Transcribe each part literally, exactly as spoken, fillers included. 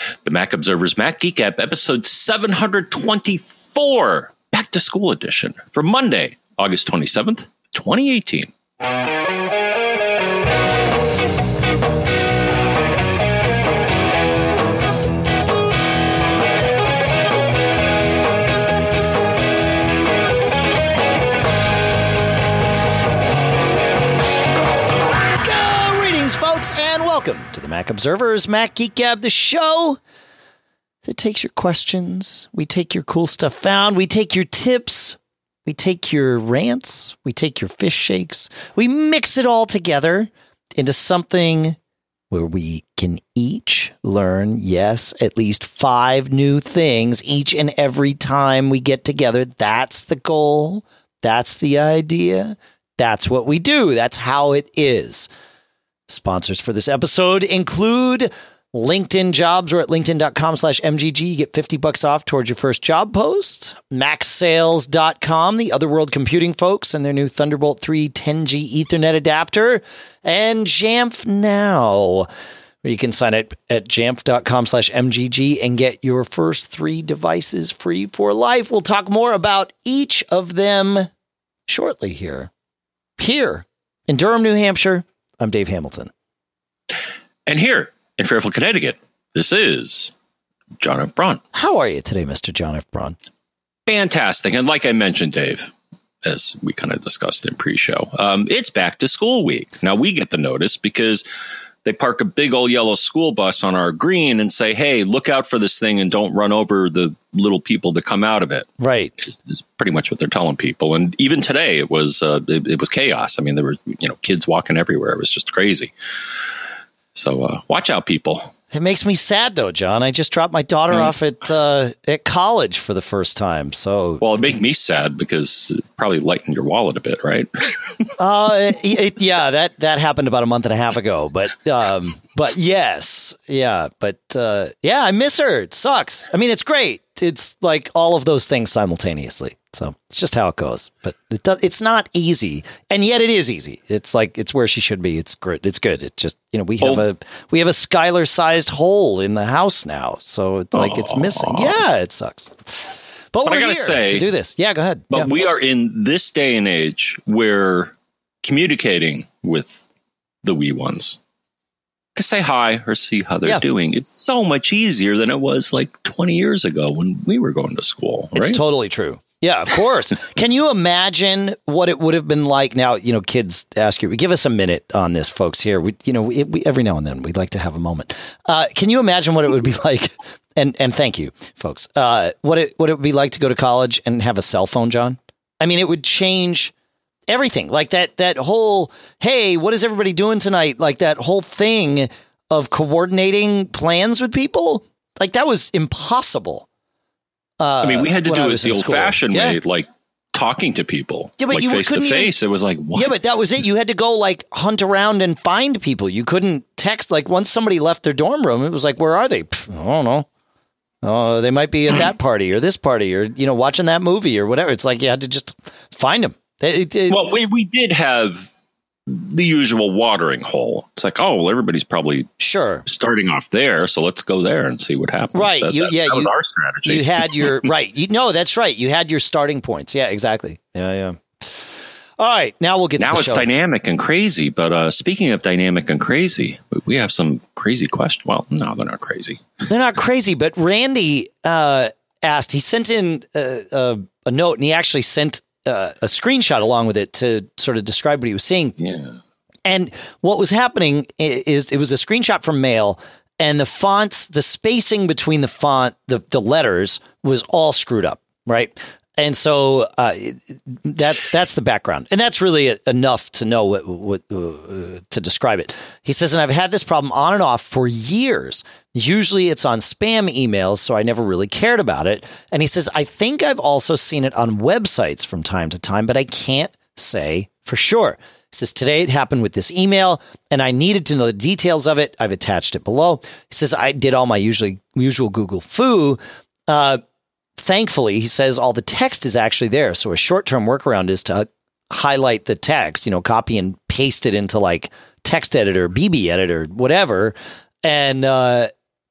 The Mac Observer's Mac Geek Gab, episode seven hundred twenty-four, Back to School edition, for Monday, August twenty-seventh, twenty eighteen. And welcome to the Mac Observer's Mac Geek Gab, the show that takes your questions. We take your cool stuff found. We take your tips. We take your rants. We take your fish shakes. We mix it all together into something where we can each learn, yes, at least five new things each and every time we get together. That's the goal. That's the idea. That's what we do. That's how it is. Sponsors for this episode include LinkedIn Jobs. We're at linkedin.com slash MGG. You get fifty bucks off towards your first job post. Mac Sales dot com, the Otherworld Computing folks, and their new Thunderbolt three ten G Ethernet adapter. And Jamf Now, where you can sign up at jamf.com slash MGG and get your first three devices free for life. We'll talk more about each of them shortly here. Here in Durham, New Hampshire, I'm Dave Hamilton. And here in Fairfield, Connecticut, this is John F. Braun. How are you today, Mister John F. Braun? Fantastic. And like I mentioned, Dave, as we kind of discussed in pre-show, um, it's back to school week. Now, we get the notice because they park a big old yellow school bus on our green and say, hey, look out for this thing and don't run over the little people that come out of it. Right. It's pretty much what they're telling people. And even today, it was uh, it, it was chaos. I mean, there were you know kids walking everywhere. It was just crazy. So uh, watch out, people. It makes me sad, though, John. I just dropped my daughter Right. off at uh, at college for the first time. So, well, it makes me sad because it probably lightened your wallet a bit, right? uh, it, it, yeah, that that happened about a month and a half ago. But um, but yes, yeah, but uh, yeah, I miss her. It sucks. I mean, it's great. It's like all of those things simultaneously. So it's just how it goes. But it does. It's not easy, and yet it is easy. It's like it's where she should be. It's great. It's good. It's just you know we have oh. a we have a Skylar-sized hole in the house now, so it's like Aww. It's missing. Yeah, it sucks. But, but we're I gotta here say, to do this. Yeah, go ahead. But yeah. we are in this day and age where communicating with the wee ones, to say hi or see how they're yeah. doing, it's so much easier than it was like twenty years ago when we were going to school. Right? It's totally true. Yeah, of course. Can you imagine what it would have been like now? You know, kids ask you, give us a minute on this, folks here. We, you know, we, we, every now and then we'd like to have a moment. Uh, can you imagine what it would be like? And, and thank you, folks. Uh, what it, what it would be like to go to college and have a cell phone, John? I mean, it would change everything. Like that, that whole, hey, what is everybody doing tonight? Like that whole thing of coordinating plans with people. Like that was impossible. Uh, I mean, we had to do it the old-fashioned yeah. way, like talking to people, yeah, but like you face to face. It was like, what? Yeah, but that was it. You had to go like hunt around and find people. You couldn't text. Like once somebody left their dorm room, it was like, where are they? Pfft, I don't know. Oh, they might be at that party or this party or, you know, watching that movie or whatever. It's like you had to just find them. It, it, well, we, we did have the usual watering hole. It's like, oh, well, everybody's probably sure starting off there, so let's go there and see what happens. Right? That, you, that, yeah, that you, was our strategy. You had your right. You no, that's right. You had your starting points. Yeah, exactly. Yeah, yeah. All right, now we'll get now to the it's show. Dynamic and crazy. But uh, speaking of dynamic and crazy, we have some crazy questions. Well, no, they're not crazy. They're not crazy. But Randy uh, asked. He sent in a, a, a note, and he actually sent uh, a screenshot along with it to sort of describe what he was seeing. Yeah. And what was happening is it was a screenshot from Mail, and the fonts, the spacing between the font, the, the letters was all screwed up, right? And so uh, that's that's the background, and that's really enough to know what, what uh, to describe it. He says, and I've had this problem on and off for years. Usually it's on spam emails, so I never really cared about it. And he says, I think I've also seen it on websites from time to time, but I can't say for sure. He says, today it happened with this email, and I needed to know the details of it. I've attached it below. He says, I did all my usually usual Google foo. Uh, thankfully, he says, all the text is actually there. So a short-term workaround is to highlight the text, you know, copy and paste it into like text editor, B B editor, whatever. And uh,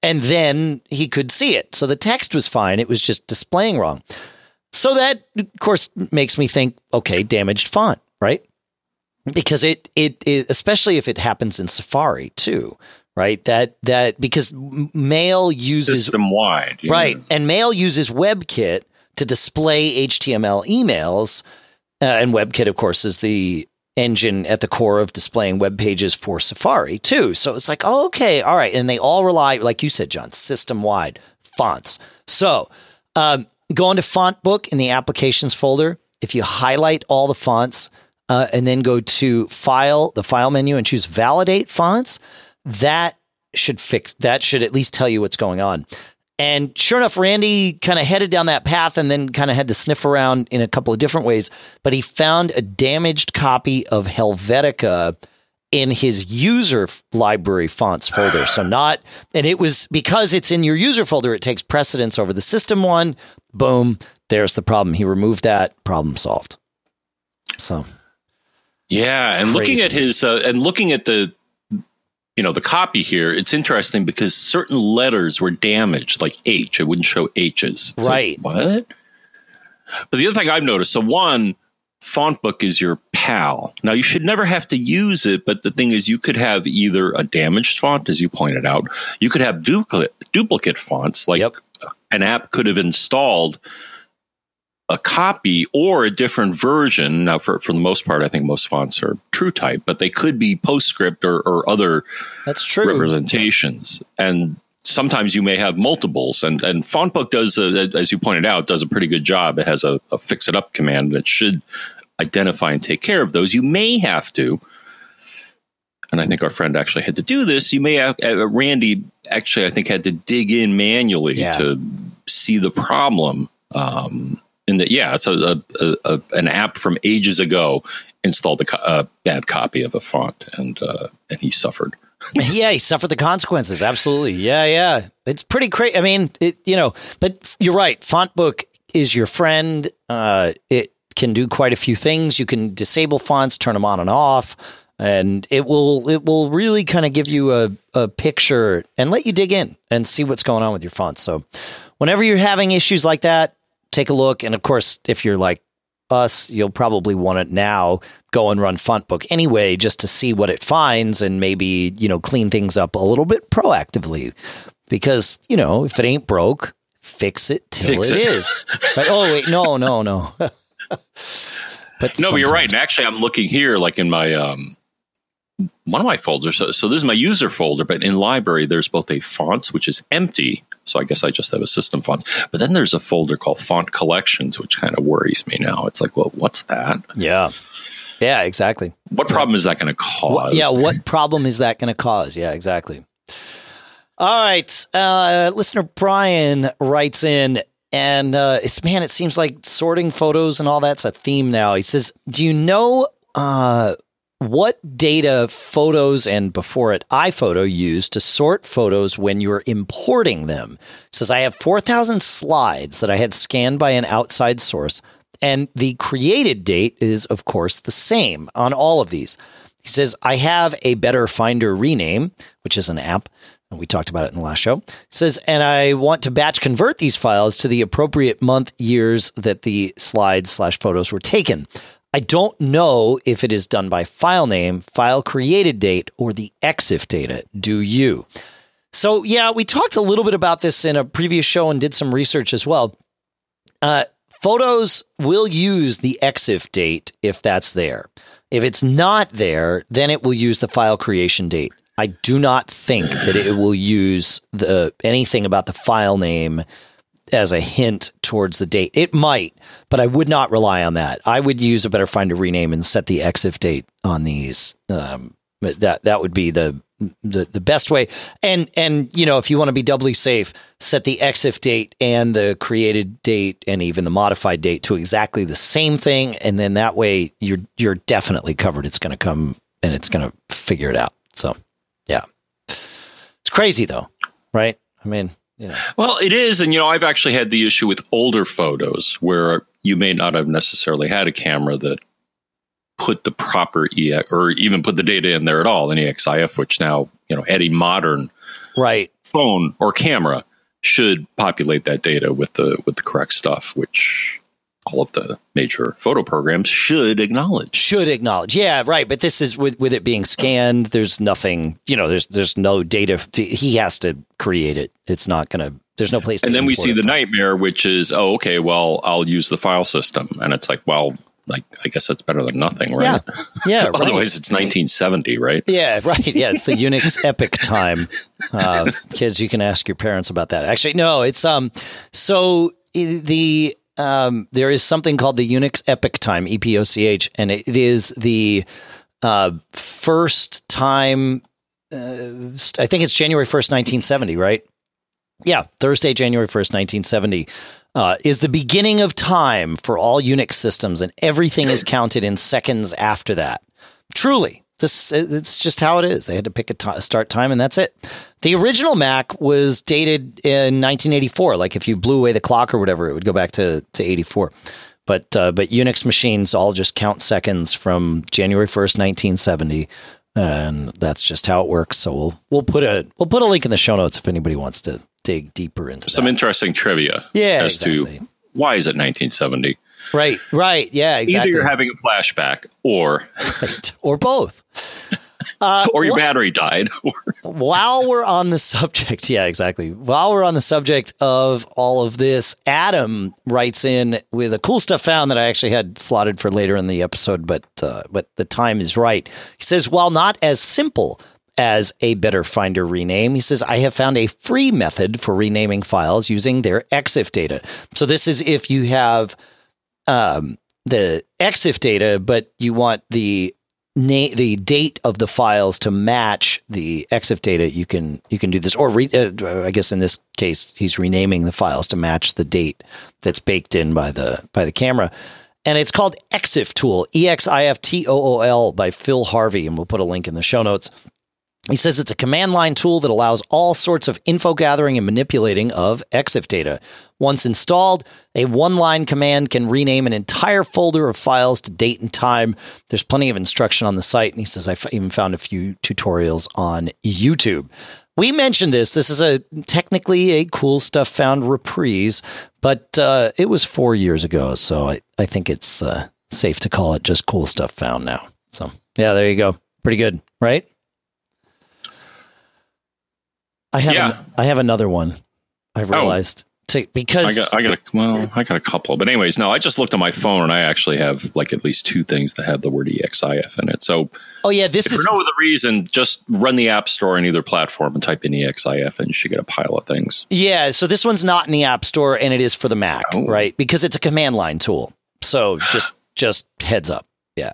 And then he could see it. So the text was fine. It was just displaying wrong. So that, of course, makes me think, okay, damaged font, right? Because it, it, it especially if it happens in Safari too, right? That, that, because Mail uses system wide, right. know. And Mail uses WebKit to display H T M L emails. Uh, and WebKit, of course, is the engine at the core of displaying web pages for Safari too. So it's like, oh, okay, all right. And they all rely, like you said, John, system wide fonts. So um, go into Font Book in the applications folder. If you highlight all the fonts uh, and then go to file, the file menu and choose validate fonts, that should fix, that should at least tell you what's going on. And sure enough, Randy kind of headed down that path and then kind of had to sniff around in a couple of different ways. But he found a damaged copy of Helvetica in his user library fonts folder. So not, and it was because it's in your user folder, it takes precedence over the system one. Boom, there's the problem. He removed that, problem solved. So, yeah, and crazy. looking at his uh, and looking at the. You know, the copy here, it's interesting because certain letters were damaged, like H. It wouldn't show H's. It's right. Like, what? But the other thing I've noticed, so one, Font Book is your pal. Now, you should never have to use it, but the thing is you could have either a damaged font, as you pointed out. You could have duplicate, duplicate fonts, like yep. an app could have installed a copy or a different version. Now, for, for the most part, I think most fonts are TrueType, but they could be PostScript or, or other That's true. representations. And sometimes you may have multiples. And, and FontBook does, a, as you pointed out, does a pretty good job. It has a, a fix-it-up command that should identify and take care of those. You may have to, and I think our friend actually had to do this, you may have, uh, Randy actually, I think, had to dig in manually yeah. to see the problem. Um In that, yeah, it's a, a, a an app from ages ago installed a, co- a bad copy of a font, and uh, and he suffered. yeah, he suffered the consequences. Absolutely, yeah, yeah. It's pretty crazy. I mean, it, you know, but you're right. FontBook is your friend. Uh, it can do quite a few things. You can disable fonts, turn them on and off, and it will it will really kind of give you a a picture and let you dig in and see what's going on with your fonts. So, whenever you're having issues like that, take a look. And of course, if you're like us, you'll probably want it now. Go and run FontBook anyway, just to see what it finds and maybe, you know, clean things up a little bit proactively. Because, you know, if it ain't broke, fix it till fix it, it is. Right? Oh, wait, no, no, no. but no, but you're right. And actually, I'm looking here, like in my, um, one of my folders. So, so this is my user folder, but in library, there's both a fonts, which is empty. So I guess I just have a system font. But then there's a folder called Font Collections, which kind of worries me now. It's like, well, what's that? Yeah. Yeah, exactly. What problem is that going to cause? What, yeah, what problem is that going to cause? Yeah, exactly. All right. Uh, listener Brian writes in, and uh, it's, man, it seems like sorting photos and all that's a theme now. He says, do you know uh, what data Photos and before it iPhoto use to sort photos when you're importing them? It says, I have four thousand slides that I had scanned by an outside source, and the created date is, of course, the same on all of these. He says, I have a Better Finder Rename, which is an app, and we talked about it in the last show. He says, and I want to batch convert these files to the appropriate month, years that the slides slash photos were taken. I don't know if it is done by file name, file created date, or the E X I F data. Do you? So, yeah, we talked a little bit about this in a previous show and did some research as well. Uh, photos will use the E X I F date if that's there. If it's not there, then it will use the file creation date. I do not think that it will use the anything about the file name as a hint towards the date. It might, but I would not rely on that. I would use a Better Finder Rename and set the E X I F date on these. Um, that that would be the, the the best way. And and you know, if you want to be doubly safe, set the E X I F date and the created date and even the modified date to exactly the same thing, and then that way you're you're definitely covered. It's going to come and it's going to figure it out. So yeah, it's crazy though, right? I mean. Yeah. Well, it is. And, you know, I've actually had the issue with older photos where you may not have necessarily had a camera that put the proper E X or even put the data in there at all in E X I F, which now, you know, any modern right. phone or camera should populate that data with the with the correct stuff, which all of the major photo programs should acknowledge. Should acknowledge. Yeah, right. But this is with, with it being scanned, there's nothing, you know, there's there's no data. To, he has to create it. It's not going to, there's no place to And then we see the from. nightmare, which is, oh, okay, well, I'll use the file system. And it's like, well, like, I guess that's better than nothing, right? Yeah. Yeah. Right. Otherwise, it's nineteen seventy, right? Yeah, right. Yeah, it's the Unix epic time. Uh, kids, you can ask your parents about that. Actually, no, it's um. So the um, there is something called the Unix epic time, E P O C H, and it is the uh, first time. Uh, I think it's January first, nineteen seventy, right? Yeah, Thursday, January first, nineteen seventy. Uh, is the beginning of time for all Unix systems, and everything is counted in seconds after that. Truly, this it's just how it is. They had to pick a t- start time, and that's it. The original Mac was dated in nineteen eighty-four. Like if you blew away the clock or whatever, it would go back to, to eighty-four. But uh, but Unix machines all just count seconds from January first, nineteen seventy, and that's just how it works. So we'll we'll put a we'll put a link in the show notes if anybody wants to dig deeper into some that. interesting trivia yeah, as exactly. to why is it nineteen seventy? Right, right, yeah, exactly. Either you're having a flashback or right. or both. Uh, or your wh- battery died. While we're on the subject, yeah, exactly. While we're on the subject of all of this, Adam writes in with a cool stuff found that I actually had slotted for later in the episode, but uh, but the time is right. He says, while not as simple as a Better Finder rename, he says, I have found a free method for renaming files using their E X I F data. So this is if you have um, the E X I F data, but you want the na- the date of the files to match the E X I F data, you can you can do this. Or re- uh, I guess in this case, he's renaming the files to match the date that's baked in by the by the camera. And it's called EXIFTool, E X I F T O O L by Phil Harvey, and we'll put a link in the show notes. He says it's a command line tool that allows all sorts of info gathering and manipulating of E X I F data. Once installed, a one-line command can rename an entire folder of files to date and time. There's plenty of instruction on the site, and he says I've even found a few tutorials on YouTube. We mentioned this. This is a technically a cool stuff found reprise, but uh, it was four years ago, so I, I think it's uh, safe to call it just cool stuff found now. So, yeah, there you go. Pretty good, right? I have Yeah. an, I have another one. I realized to, because I got, I got a, well, I got a couple, but anyways, no, I just looked at my phone and I actually have like at least two things that have the word E X I F in it. So, oh yeah, this if is for no other reason, just run the App Store on either platform and type in E X I F, and you should get a pile of things. yeah. So this one's not in the App Store, and it is for the Mac, Oh. right? Because it's a command line tool. So just just heads up, yeah.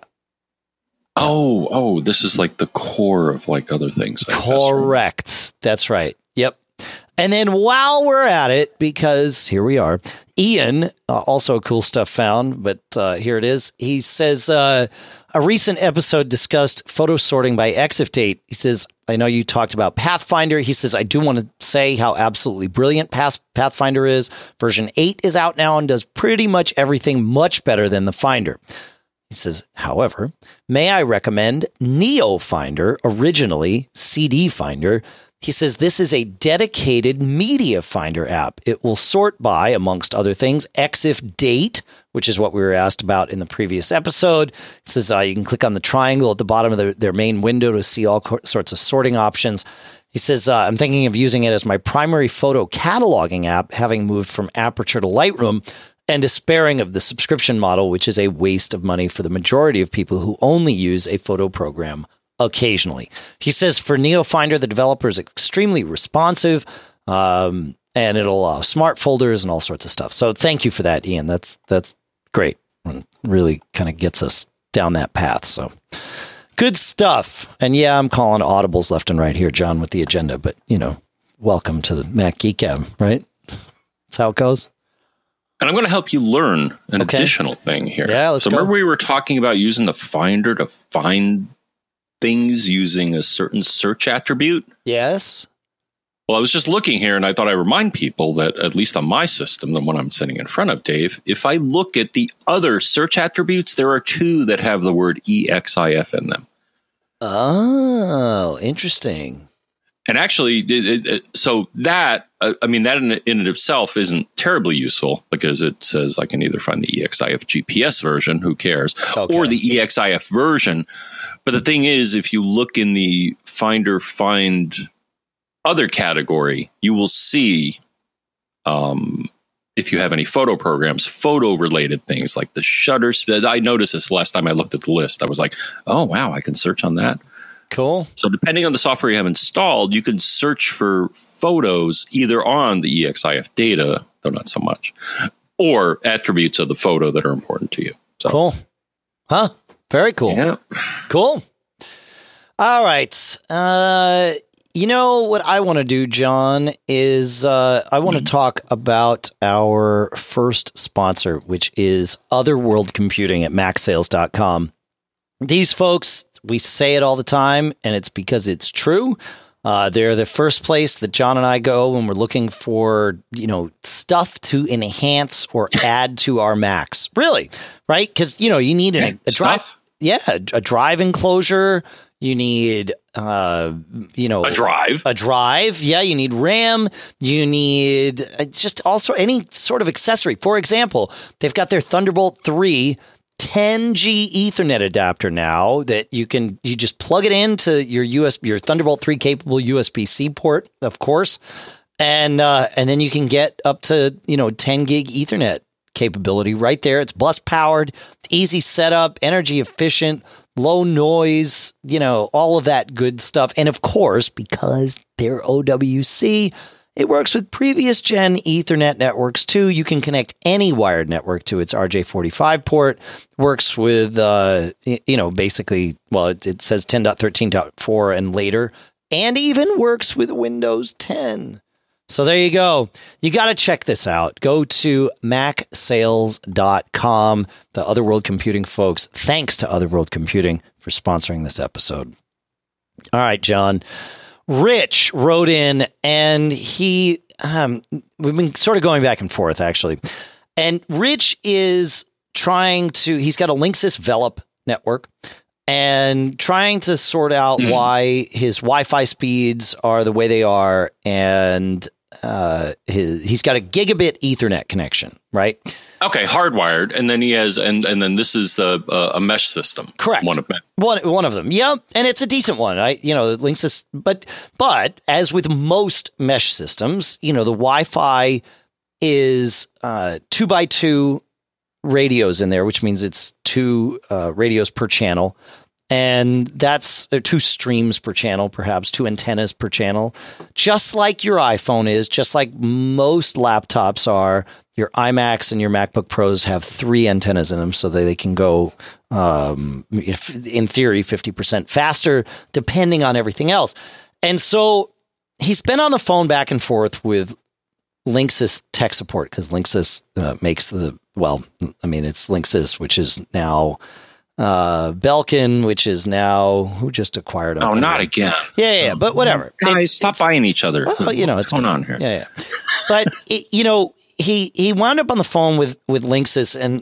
Oh, oh, this is like the core of like other things. I guess, right? Correct. That's right. Yep. And then while we're at it, because here we are, Ian, uh, also cool stuff found, but uh, here it is. He says, uh, a recent episode discussed photo sorting by E X I F date. He says, I know you talked about Pathfinder. He says, I do want to say how absolutely brilliant Path- Pathfinder is. Version eight is out now and does pretty much everything much better than the Finder. He says, however, may I recommend Neo Finder, originally C D Finder. He says this is a dedicated media finder app. It will sort by, amongst other things, E X I F date, which is what we were asked about in the previous episode. It says uh, you can click on the triangle at the bottom of the, their main window to see all co- sorts of sorting options. He says, uh, I'm thinking of using it as my primary photo cataloging app, having moved from Aperture to Lightroom, and despairing of the subscription model, which is a waste of money for the majority of people who only use a photo program occasionally. He says for NeoFinder, the developer is extremely responsive, um, and it'll allow smart folders and all sorts of stuff. So thank you for that, Ian. That's that's great. And really kind of gets us down that path. So good stuff. And yeah, I'm calling audibles left and right here, John, with the agenda. But, you know, welcome to the Mac Geek Gab, right? That's how it goes. And I'm going to help you learn an Okay. additional thing here. Yeah, let's so go. remember we were talking about using the Finder to find things using a certain search attribute? Yes. Well, I was just looking here and I thought I'd remind people that at least on my system, the one I'm sitting in front of, Dave, if I look at the other search attributes, there are two that have the word E X I F in them. Oh, interesting. And actually, it, it, it, so that, uh, I mean, that in, in it itself isn't terribly useful because it says I can either find the E X I F G P S version, who cares, okay. or the E X I F version. But the thing is, if you look in the Finder Find other category, you will see um, if you have any photo programs, photo related things like the shutter speed. I noticed this last time I looked at the list. I was like, oh, wow, I can search on that. Cool. So depending on the software you have installed, you can search for photos either on the E X I F data, though not so much, or attributes of the photo that are important to you. So. Cool. Huh? Very cool. Yeah. Cool. All right. Uh, you know what I want to do, John, is uh, I want to talk about our first sponsor, which is Otherworld Computing at mac sales dot com. These folks, we say it all the time, and it's because it's true. Uh, they're the first place that John and I go when we're looking for, you know, stuff to enhance or add to our Macs. Really, right? Because, you know, you need an, a drive. Yeah, a drive enclosure. You need, uh, you know, a drive, a drive. Yeah, you need RAM. You need uh, just also any sort of accessory. For example, they've got their Thunderbolt three ten G Ethernet adapter now that you can you just plug it into your U S B, your Thunderbolt three capable U S B C port, of course, and uh, and then you can get up to you know ten gig Ethernet capability right there. It's bus powered, easy setup, energy efficient, low noise, you know, all of that good stuff. And of course, because they're O W C, it works with previous gen Ethernet networks too. You can connect any wired network to its R J forty-five port. Works with, uh, you know, basically, well, it, it says ten point thirteen point four and later, and even works with Windows ten. So there you go. You got to check this out. Go to mac sales dot com. The Otherworld Computing folks, thanks to Otherworld Computing for sponsoring this episode. All right, John. Rich wrote in, and he, um, we've been sort of going back and forth, actually. And Rich is trying to, he's got a Linksys Velop network and trying to sort out mm. why his Wi-Fi speeds are the way they are. And uh, his, he's got a gigabit Ethernet connection, right? Okay, hardwired, and then he has, and and then this is the uh, a mesh system. Correct. One of them. One one of them. Yeah, and it's a decent one. I you know, Linksys, but but as with most mesh systems, you know, the Wi-Fi is uh, two by two radios in there, which means it's two uh, radios per channel, and that's uh, two streams per channel, perhaps two antennas per channel, just like your iPhone is, just like most laptops are. Your iMacs and your MacBook Pros have three antennas in them so that they can go, um, if, in theory, fifty percent faster, depending on everything else. And so he's been on the phone back and forth with Linksys tech support because Linksys uh, makes the, well, I mean, it's Linksys, which is now uh, Belkin, which is now, who just acquired them? Oh, not again. Yeah, yeah, yeah, but whatever. Guys, it's, stop it's, buying each other. Well, you know, what's it's going on here? Yeah, yeah. But, it, you know, He he wound up on the phone with, with Linksys, and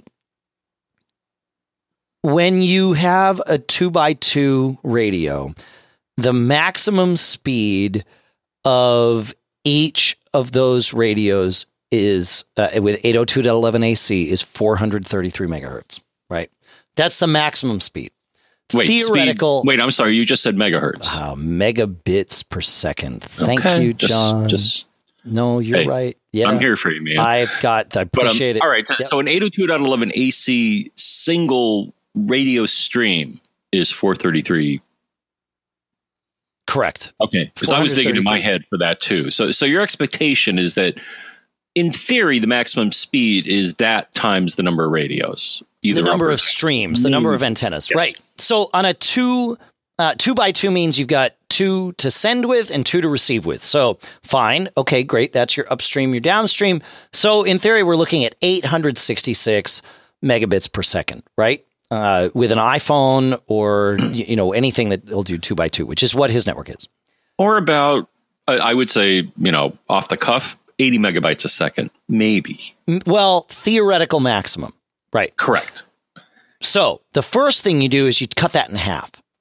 when you have a two by two radio, the maximum speed of each of those radios is uh, with eight oh two dot eleven A C is four hundred thirty-three megahertz, right? That's the maximum speed. Wait, Theoretical. Speed, wait, I'm sorry. You just said megahertz. Wow, megabits per second. Thank okay, you, just, John. Just no, you're hey, right. Yeah, I'm here for you, man. I've got. I appreciate but, um, it. All right. Yep. So an eight oh two dot eleven A C single radio stream is four thirty-three. Correct. Okay. Because I was digging in my head for that too. So, so your expectation is that, in theory, the maximum speed is that times the number of radios. Either the number of streams, the number of antennas, yes. Right? So on a two. Uh, two by two means you've got two to send with and two to receive with. So fine. Okay, great. That's your upstream, your downstream. So in theory, we're looking at eight hundred sixty-six megabits per second, right? Uh, with an iPhone or, you know, anything that will do two by two, which is what his network is. Or about, I would say, you know, off the cuff, eighty megabytes a second, maybe. Well, theoretical maximum, right? Correct. So the first thing you do is you cut that in half.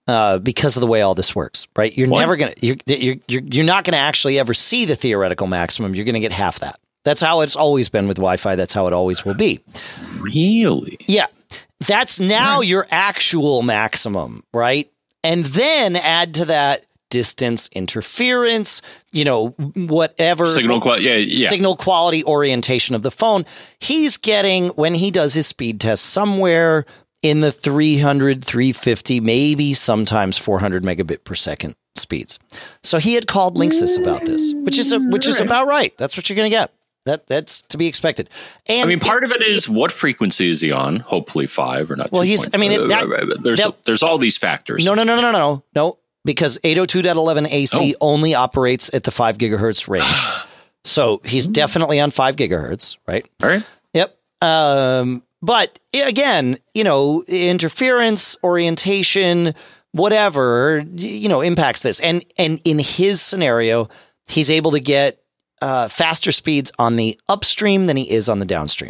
uh, because of the way all this works, right? You're What? never going to, you're, you're, you're, you're not going to actually ever see the theoretical maximum. You're going to get half that. That's how it's always been with Wi-Fi. That's how it always will be. Really? Yeah. That's now right. your actual maximum, right? And then add to that distance, interference, you know, whatever. Signal quality, yeah, yeah. Signal quality orientation of the phone. He's getting, when he does his speed test, somewhere in the three hundred, three fifty, maybe sometimes four hundred megabit per second speeds. So he had called Linksys about this, which is a, which is about right. That's what you're going to get. That that's to be expected. And I mean, part of it is what frequency is he on? Hopefully five or not. Well, he's. I mean, it, that, there's that, there's all these factors. No, no, no, no, no, no, no. Because eight oh two dot eleven A C oh. only operates at the five gigahertz range, so he's definitely on five gigahertz, right? All right. Yep. Um, but again, you know, interference, orientation, whatever, you know, impacts this. And and in his scenario, he's able to get Uh, faster speeds on the upstream than he is on the downstream.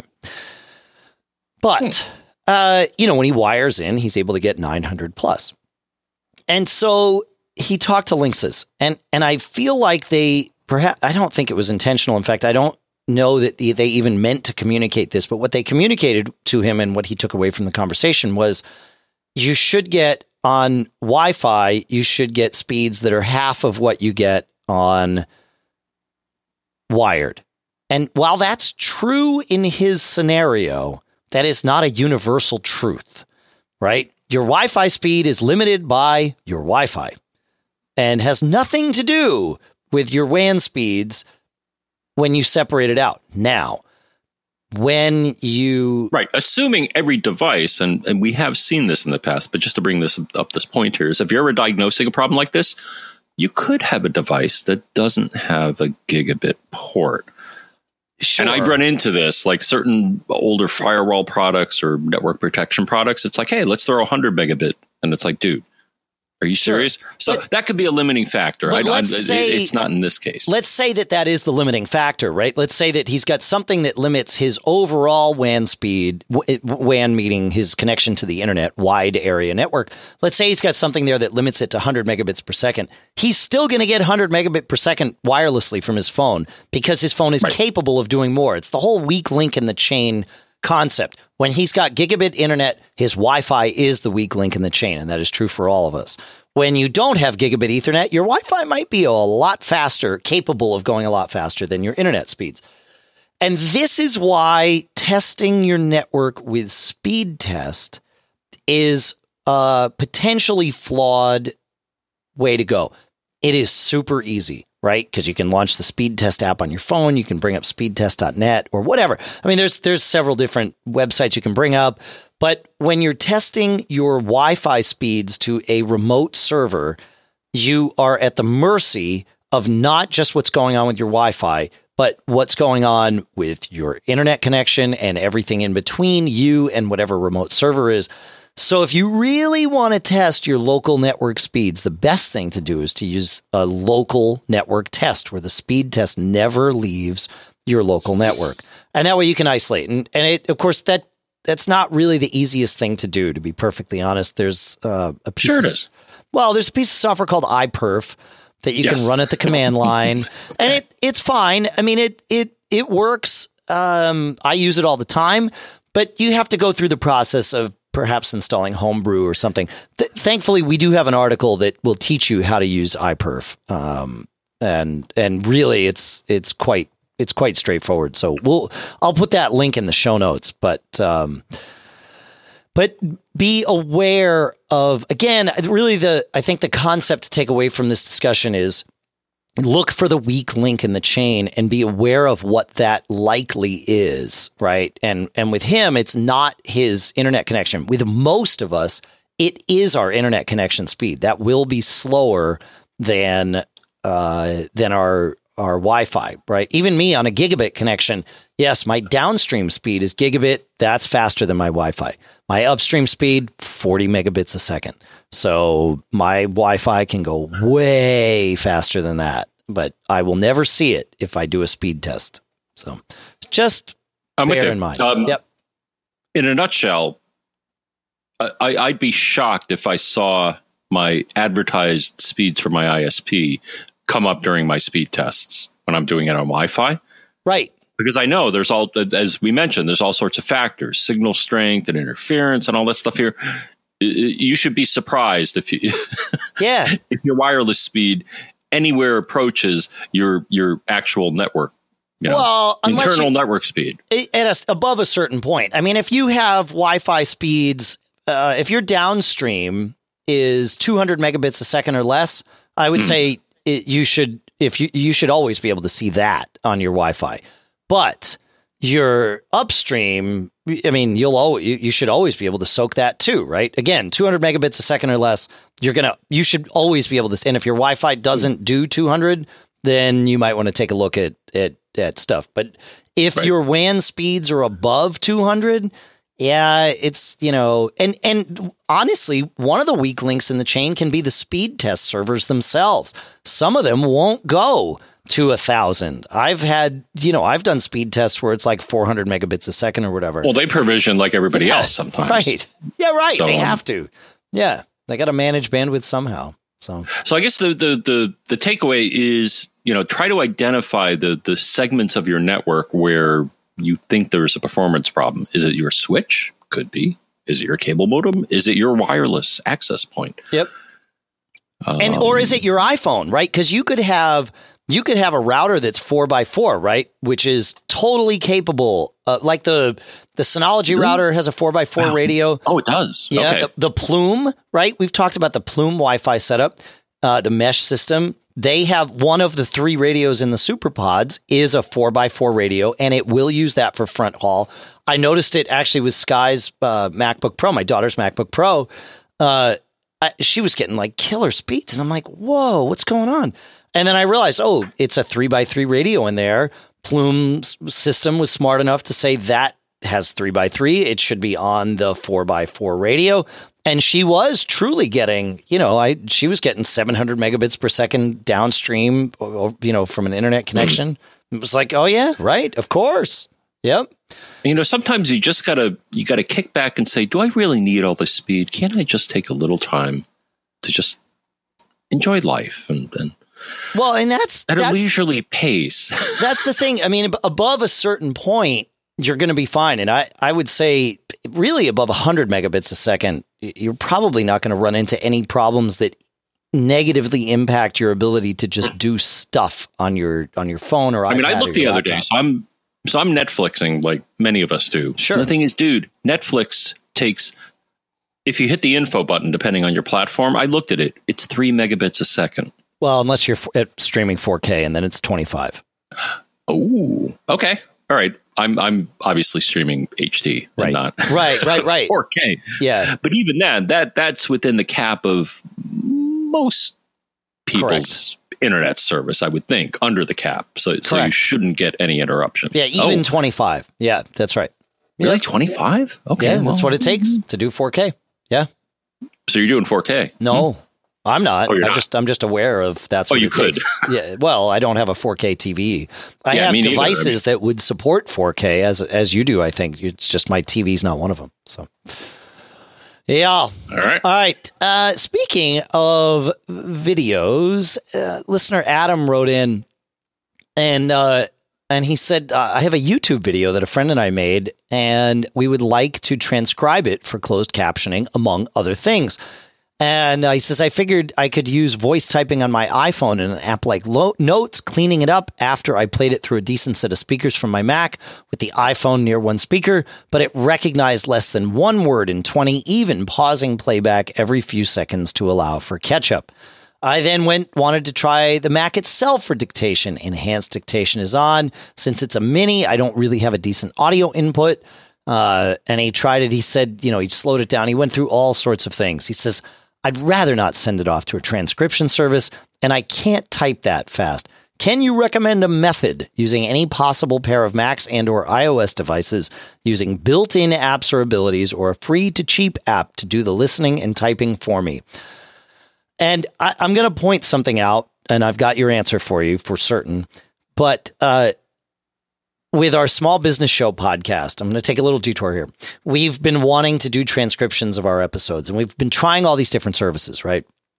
But, uh, you know, when he wires in, he's able to get nine hundred plus. And so he talked to Linksys, and, and I feel like they perhaps, I don't think it was intentional. In fact, I don't know that they, they even meant to communicate this, but what they communicated to him and what he took away from the conversation was you should get on Wi-Fi, you should get speeds that are half of what you get on wired. And while that's true in his scenario, that is not a universal truth, right? Your Wi-Fi speed is limited by your Wi-Fi and has nothing to do with your W A N speeds when you separate it out. Now, when you... Right. Assuming every device, and, and we have seen this in the past, but just to bring this up, this point here is if you're ever diagnosing a problem like this, you could have a device that doesn't have a gigabit port. Sure. And I'd run into this, like certain older firewall products or network protection products. It's like, hey, let's throw one hundred megabit. And it's like, dude, are you serious? Sure. So but, that could be a limiting factor. I, let's I, say, it's not in this case. Let's say that that is the limiting factor, right? Let's say that he's got something that limits his overall W A N speed, W A N meaning his connection to the internet, wide area network. Let's say he's got something there that limits it to one hundred megabits per second. He's still going to get one hundred megabit per second wirelessly from his phone because his phone is right. capable of doing more. It's the whole weak link in the chain concept. When he's got gigabit internet, his Wi-Fi is the weak link in the chain, and that is true for all of us. When you don't have gigabit Ethernet, your Wi-Fi might be a lot faster, capable of going a lot faster than your internet speeds. And this is why testing your network with speed test is a potentially flawed way to go. It is super easy, right? Because you can launch the speed test app on your phone. You can bring up speed test dot net or whatever. I mean, there's there's several different websites you can bring up. But when you're testing your Wi-Fi speeds to a remote server, you are at the mercy of not just what's going on with your Wi-Fi, but what's going on with your internet connection and everything in between you and whatever remote server is. So if you really want to test your local network speeds, the best thing to do is to use a local network test where the speed test never leaves your local network. And that way you can isolate. And, and it, of course, that that's not really the easiest thing to do, to be perfectly honest. There's uh, a piece sure of, it is. Well, there's a piece of software called iPerf that you yes. can run at the command line. okay. And it it's fine. I mean, it it it works. Um, I use it all the time, but you have to go through the process of perhaps installing Homebrew or something. Th- thankfully, we do have an article that will teach you how to use iPerf. Um, and and really, it's it's quite it's quite straightforward. So we'll I'll put that link in the show notes. But um, but be aware of, again, really the I think the concept to take away from this discussion is look for the weak link in the chain and be aware of what that likely is, right? And and with him, it's not his internet connection. With most of us, it is our internet connection speed. That will be slower than uh, than our our Wi-Fi, right? Even me on a gigabit connection, yes, my downstream speed is gigabit. That's faster than my Wi-Fi. My upstream speed, forty megabits a second. So my Wi-Fi can go way faster than that, but I will never see it if I do a speed test. So just I'm bear with you. in mind. Um, yep. In a nutshell, I, I'd be shocked if I saw my advertised speeds for my I S P come up during my speed tests when I'm doing it on Wi-Fi. Right. Because I know there's all, as we mentioned, there's all sorts of factors, signal strength and interference and all that stuff here. You should be surprised if you, yeah, if your wireless speed anywhere approaches your your actual network, you know, well, internal you, network speed at a, above a certain point. I mean, if you have Wi-Fi speeds, uh, if your downstream is two hundred megabits a second or less, I would mm. say it, you should if you you should always be able to see that on your Wi-Fi. But your upstream, I mean, you'll always, you, you should always be able to soak that too, right? Again, two hundred megabits a second or less, you're going to, you should always be able to, and if your Wi-Fi doesn't do two hundred, then you might want to take a look at, at, at stuff. But if right. your W A N speeds are above two hundred, yeah, it's, you know, and, and honestly, one of the weak links in the chain can be the speed test servers themselves. Some of them won't go to a thousand. I've had, you know, I've done speed tests where it's like four hundred megabits a second or whatever. Well, they provision like everybody yeah, else sometimes. Right. Yeah, right. So, they um, have to. Yeah. They got to manage bandwidth somehow. So, so I guess the, the, the, the takeaway is, you know, try to identify the, the segments of your network where you think there's a performance problem. Is it your switch? Could be. Is it your cable modem? Is it your wireless access point? Yep. Um, and, or is it your iPhone, right? Because you could have, You could have a router that's four by four, right? Which is totally capable. Uh, like the the Synology really? router has a four by four wow. radio. Oh, it does. Yeah. Okay. The, the Plume, right? We've talked about the Plume Wi-Fi setup, uh, the mesh system. They have one of the three radios in the SuperPods is a four by four radio, and it will use that for front haul. I noticed it actually with Sky's uh, MacBook Pro, my daughter's MacBook Pro. Uh, I, she was getting like killer speeds, and I'm like, whoa, what's going on? And then I realized, oh, it's a three by three radio in there. Plume's system was smart enough to say that has three by three. It should be on the four by four radio. And she was truly getting, you know, I she was getting seven hundred megabits per second downstream, or, you know, from an internet connection. Mm. It was like, oh, yeah, right. Of course. Yep. You know, sometimes you just got to you got to kick back and say, do I really need all this speed? Can't I just take a little time to just enjoy life and, and well, and that's at that's, a leisurely pace. That's the thing. I mean, above a certain point, you're going to be fine. And I, I would say really above one hundred megabits a second, you're probably not going to run into any problems that negatively impact your ability to just do stuff on your on your phone or iPad. I mean, I looked the other laptop. day, so I'm so I'm Netflixing like many of us do. Sure. And the thing is, dude, Netflix takes, if you hit the info button, depending on your platform, I looked at it, it's three megabits a second. Well, unless you're f- streaming four K, and then it's twenty-five. Oh, okay. All right. I'm I'm obviously streaming H D, right? And not right, right, right. four K. Yeah, but even then, that that's within the cap of most people's Correct. internet service, I would think, under the cap. So Correct. so you shouldn't get any interruptions. Yeah, even oh. twenty-five. Yeah, that's right. Really, twenty-five? Okay, yeah, well, that's what it takes to do four K. Yeah. So you're doing four K? No. Hmm. I'm not. Oh, you're I not. just I'm just aware of that's what oh, you it could. takes. Yeah. Well, I don't have a four K T V. I yeah, have me devices I mean, that would support four K as as you do. I think it's just my T V's not one of them. So, yeah. All right. All right. Uh, speaking of videos, uh, listener Adam wrote in, and uh, and he said, uh, I have a YouTube video that a friend and I made, and we would like to transcribe it for closed captioning, among other things. And uh, he says, I figured I could use voice typing on my iPhone in an app like Lo- Notes, cleaning it up after I played it through a decent set of speakers from my Mac with the iPhone near one speaker, but it recognized less than one word in twenty, even pausing playback every few seconds to allow for catch-up. I then went wanted to try the Mac itself for dictation. Enhanced dictation is on. Since it's a mini, I don't really have a decent audio input. Uh, and he tried it. He said, you know, he slowed it down. He went through all sorts of things. He says, I'd rather not send it off to a transcription service, and I can't type that fast. Can you recommend a method using any possible pair of Macs and or iOS devices using built-in apps or abilities, or a free-to-cheap app to do the listening and typing for me? And I, I'm going to point something out, and I've got your answer for you for certain. But uh, with our Small Business Show podcast, I'm going to take a little detour here. We've been wanting to do transcriptions of our episodes, and we've been trying all these different services, right?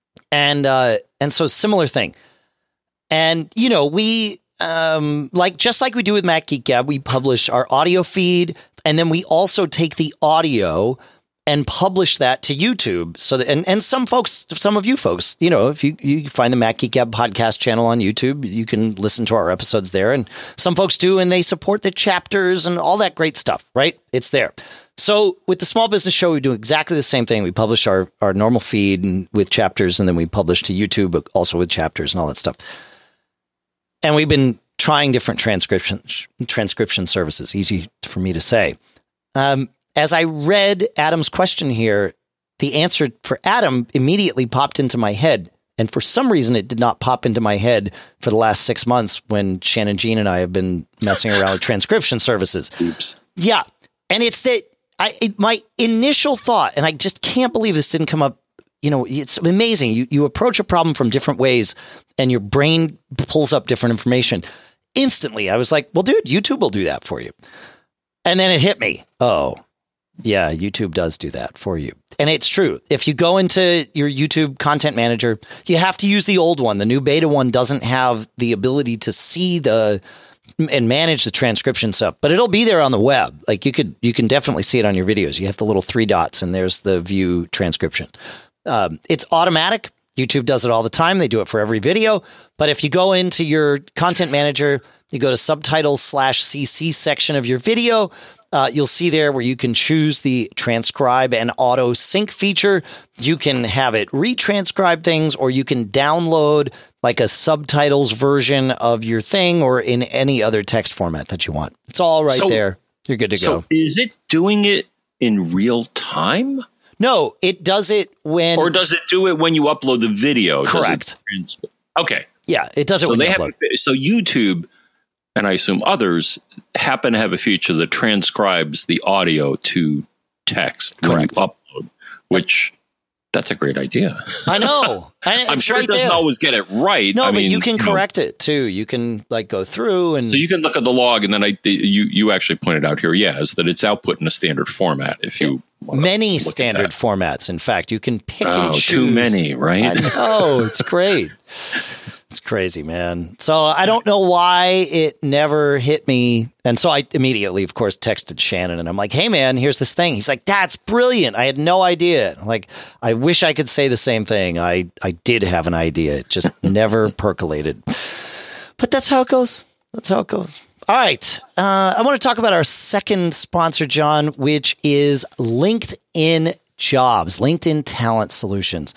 And uh, and so similar thing. And, you know, we um, like just like we do with Mac Geek Gab, we publish our audio feed, and then we also take the audio and publish that to YouTube. So that, and, and some folks, some of you folks, you know, if you, you find the Mac Geek Gab podcast channel on YouTube, you can listen to our episodes there. And some folks do, and they support the chapters and all that great stuff, right? It's there. So with the Small Business Show, we do exactly the same thing. We publish our, our normal feed and with chapters, and then we publish to YouTube, but also with chapters and all that stuff. And we've been trying different transcription transcription services. Easy for me to say. Um, as I read Adam's question here, the answer for Adam immediately popped into my head. And for some reason, it did not pop into my head for the last six months when Shannon Jean and I have been messing around with transcription services. Oops. Yeah. And it's that I it, my initial thought, and I just can't believe this didn't come up. You know, it's amazing. You you approach a problem from different ways and your brain pulls up different information. Instantly, I was like, well, dude, YouTube will do that for you. And then it hit me. Oh, yeah, YouTube does do that for you. And it's true. If you go into your YouTube content manager, you have to use the old one. The new beta one doesn't have the ability to see the and manage the transcription stuff, but it'll be there on the web. Like you could, you can definitely see it on your videos. You hit the little three dots and there's the view transcription. Um, it's automatic. YouTube does it all the time. They do it for every video. But if you go into your content manager, you go to subtitles slash C C section of your video, uh, you'll see there where you can choose the transcribe and auto sync feature. You can have it retranscribe things, or you can download like a subtitles version of your thing or in any other text format that you want. It's all right so, there. You're good to so go. Is it doing it in real time? No, it does it when... Or does it do it when you upload the video? Correct. It, okay. Yeah, it does it so when they you have, upload. So YouTube, and I assume others, happen to have a feature that transcribes the audio to text Correct. when you upload, which... That's a great idea. I know. I, I'm sure right it doesn't there. always get it right. No, I but mean, you can you correct know, it too. You can like go through and so you can look at the log, and then I you you actually pointed out here, yeah, is that it's output in a standard format. If you many standard formats, in fact, you can pick oh, and choose. Too many, right? I know, it's great. It's crazy, man. So I don't know why it never hit me. And so I immediately, of course, texted Shannon and I'm like, hey, man, here's this thing. He's like, that's brilliant. I had no idea. I'm like, I wish I could say the same thing. I, I did have an idea. It just never percolated. But that's how it goes. That's how it goes. All right. Uh, I want to talk about our second sponsor, John, which is LinkedIn Jobs, LinkedIn Talent Solutions.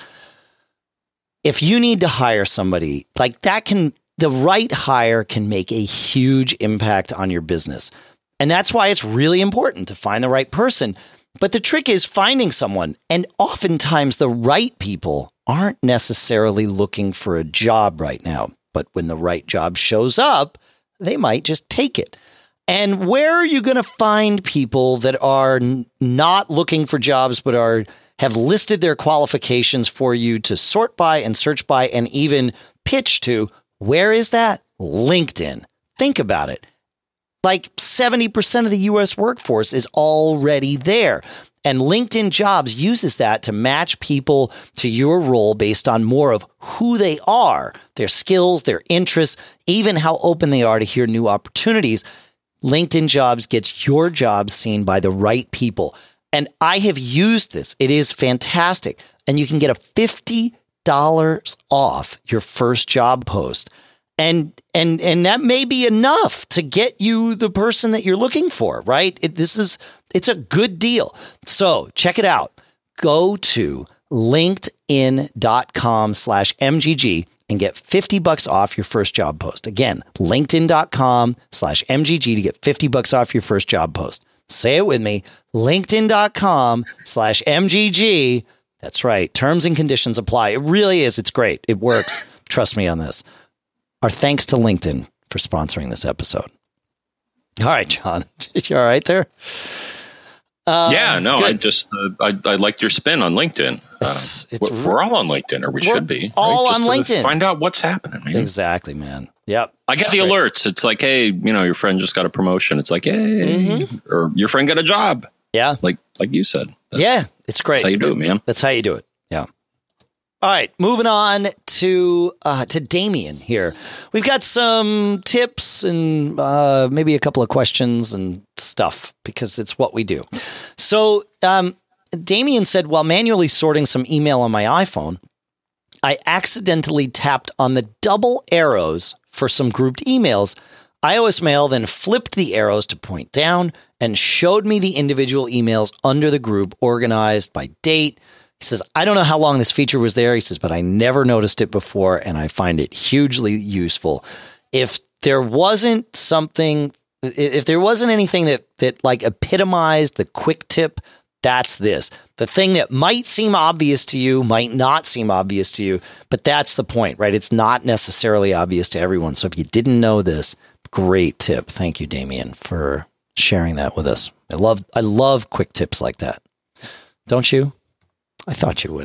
If you need to hire somebody, like that can, the right hire can make a huge impact on your business. And that's why it's really important to find the right person. But the trick is finding someone. And oftentimes the right people aren't necessarily looking for a job right now. But when the right job shows up, they might just take it. And where are you going to find people that are n- not looking for jobs, but are have listed their qualifications for you to sort by and search by and even pitch to? Where is that? LinkedIn. Think about it. Like seventy percent of the U S workforce is already there. And LinkedIn Jobs uses that to match people to your role based on more of who they are, their skills, their interests, even how open they are to hear new opportunities. LinkedIn Jobs gets your job seen by the right people. And I have used this. It is fantastic. And you can get a fifty dollars off your first job post. And and and that may be enough to get you the person that you're looking for, right? It, this is it's a good deal. So check it out. Go to linkedin.com slash MGG and get fifty bucks off your first job post. Again, linkedin.com slash MGG to get fifty bucks off your first job post. Say it with me. LinkedIn.com slash MGG. That's right. Terms and conditions apply. It really is. It's great. It works. Trust me on this. Our thanks to LinkedIn for sponsoring this episode. All right, John. You all right there? Uh, yeah, no, good. I just, uh, I, I liked your spin on LinkedIn. It's, uh, it's we're, we're all on LinkedIn, or we should be. All right? on LinkedIn. Find out what's happening, man. Exactly, man. Yep. I get the great. alerts. It's like, hey, you know, your friend just got a promotion. It's like, hey, mm-hmm. or your friend got a job. Yeah. Like, like you said. That's, yeah, it's great. That's how you do it, man. That's how you do it. Yeah. All right, moving on to uh, to Damien here. We've got some tips and uh, maybe a couple of questions and stuff because it's what we do. So um, Damien said, while manually sorting some email on my iPhone, I accidentally tapped on the double arrows for some grouped emails. iOS Mail then flipped the arrows to point down and showed me the individual emails under the group organized by date. He says, I don't know how long this feature was there. He says, but I never noticed it before, and I find it hugely useful. If there wasn't something, if there wasn't anything that, that like epitomized the quick tip, that's this. The thing that might seem obvious to you might not seem obvious to you, but that's the point, right? It's not necessarily obvious to everyone. So if you didn't know this, great tip. Thank you, Damien, for sharing that with us. I love, I love quick tips like that. Don't you? I thought you would.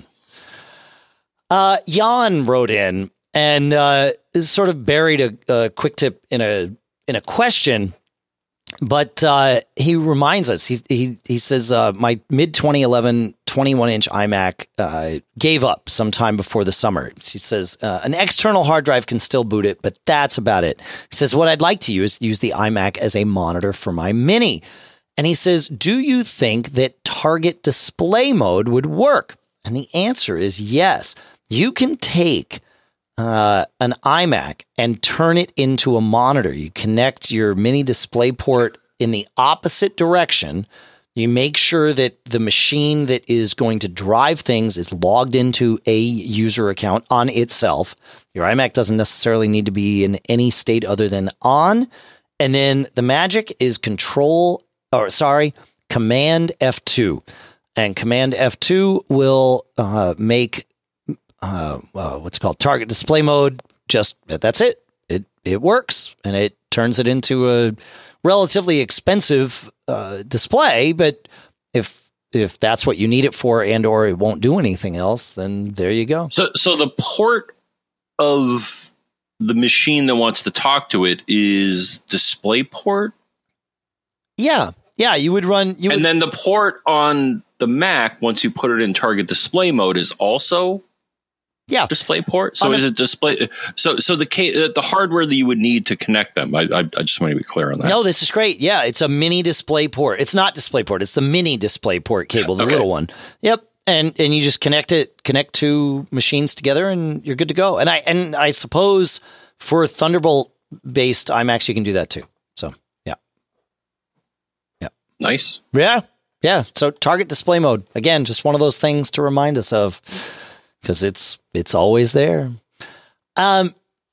Uh, Jan wrote in and uh, sort of buried a, a quick tip in a in a question, but uh, he reminds us. He he he says uh, my mid twenty eleven twenty-one inch iMac uh, gave up sometime before the summer. He says uh, an external hard drive can still boot it, but that's about it. He says what I'd like to use use the iMac as a monitor for my Mini. And he says, do you think that target display mode would work? And the answer is yes. You can take uh, an iMac and turn it into a monitor. You connect your mini display port in the opposite direction. You make sure that the machine that is going to drive things is logged into a user account on itself. Your iMac doesn't necessarily need to be in any state other than on. And then the magic is control or sorry, Command F two. And Command F two will uh, make uh, uh, what's called target display mode. Just that's it. It it works, and it turns it into a relatively expensive uh, display. But if if that's what you need it for, and or it won't do anything else, then there you go. So so the port of the machine that wants to talk to it is DisplayPort. Yeah, yeah, you would run, you and would, then the port on the Mac, once you put it in target display mode, is also yeah DisplayPort. So on is the, it display? So so the the hardware that you would need to connect them. I, I I just want to be clear on that. No, this is great. Yeah, it's a mini display port. It's not DisplayPort. It's the mini display port cable, the okay. little one. Yep, and and you just connect it, connect two machines together, and you're good to go. And I and I suppose for Thunderbolt based iMacs, you can do that too. So. Nice. Yeah. Yeah. So target display mode, again, just one of those things to remind us of because it's, it's always there. Um,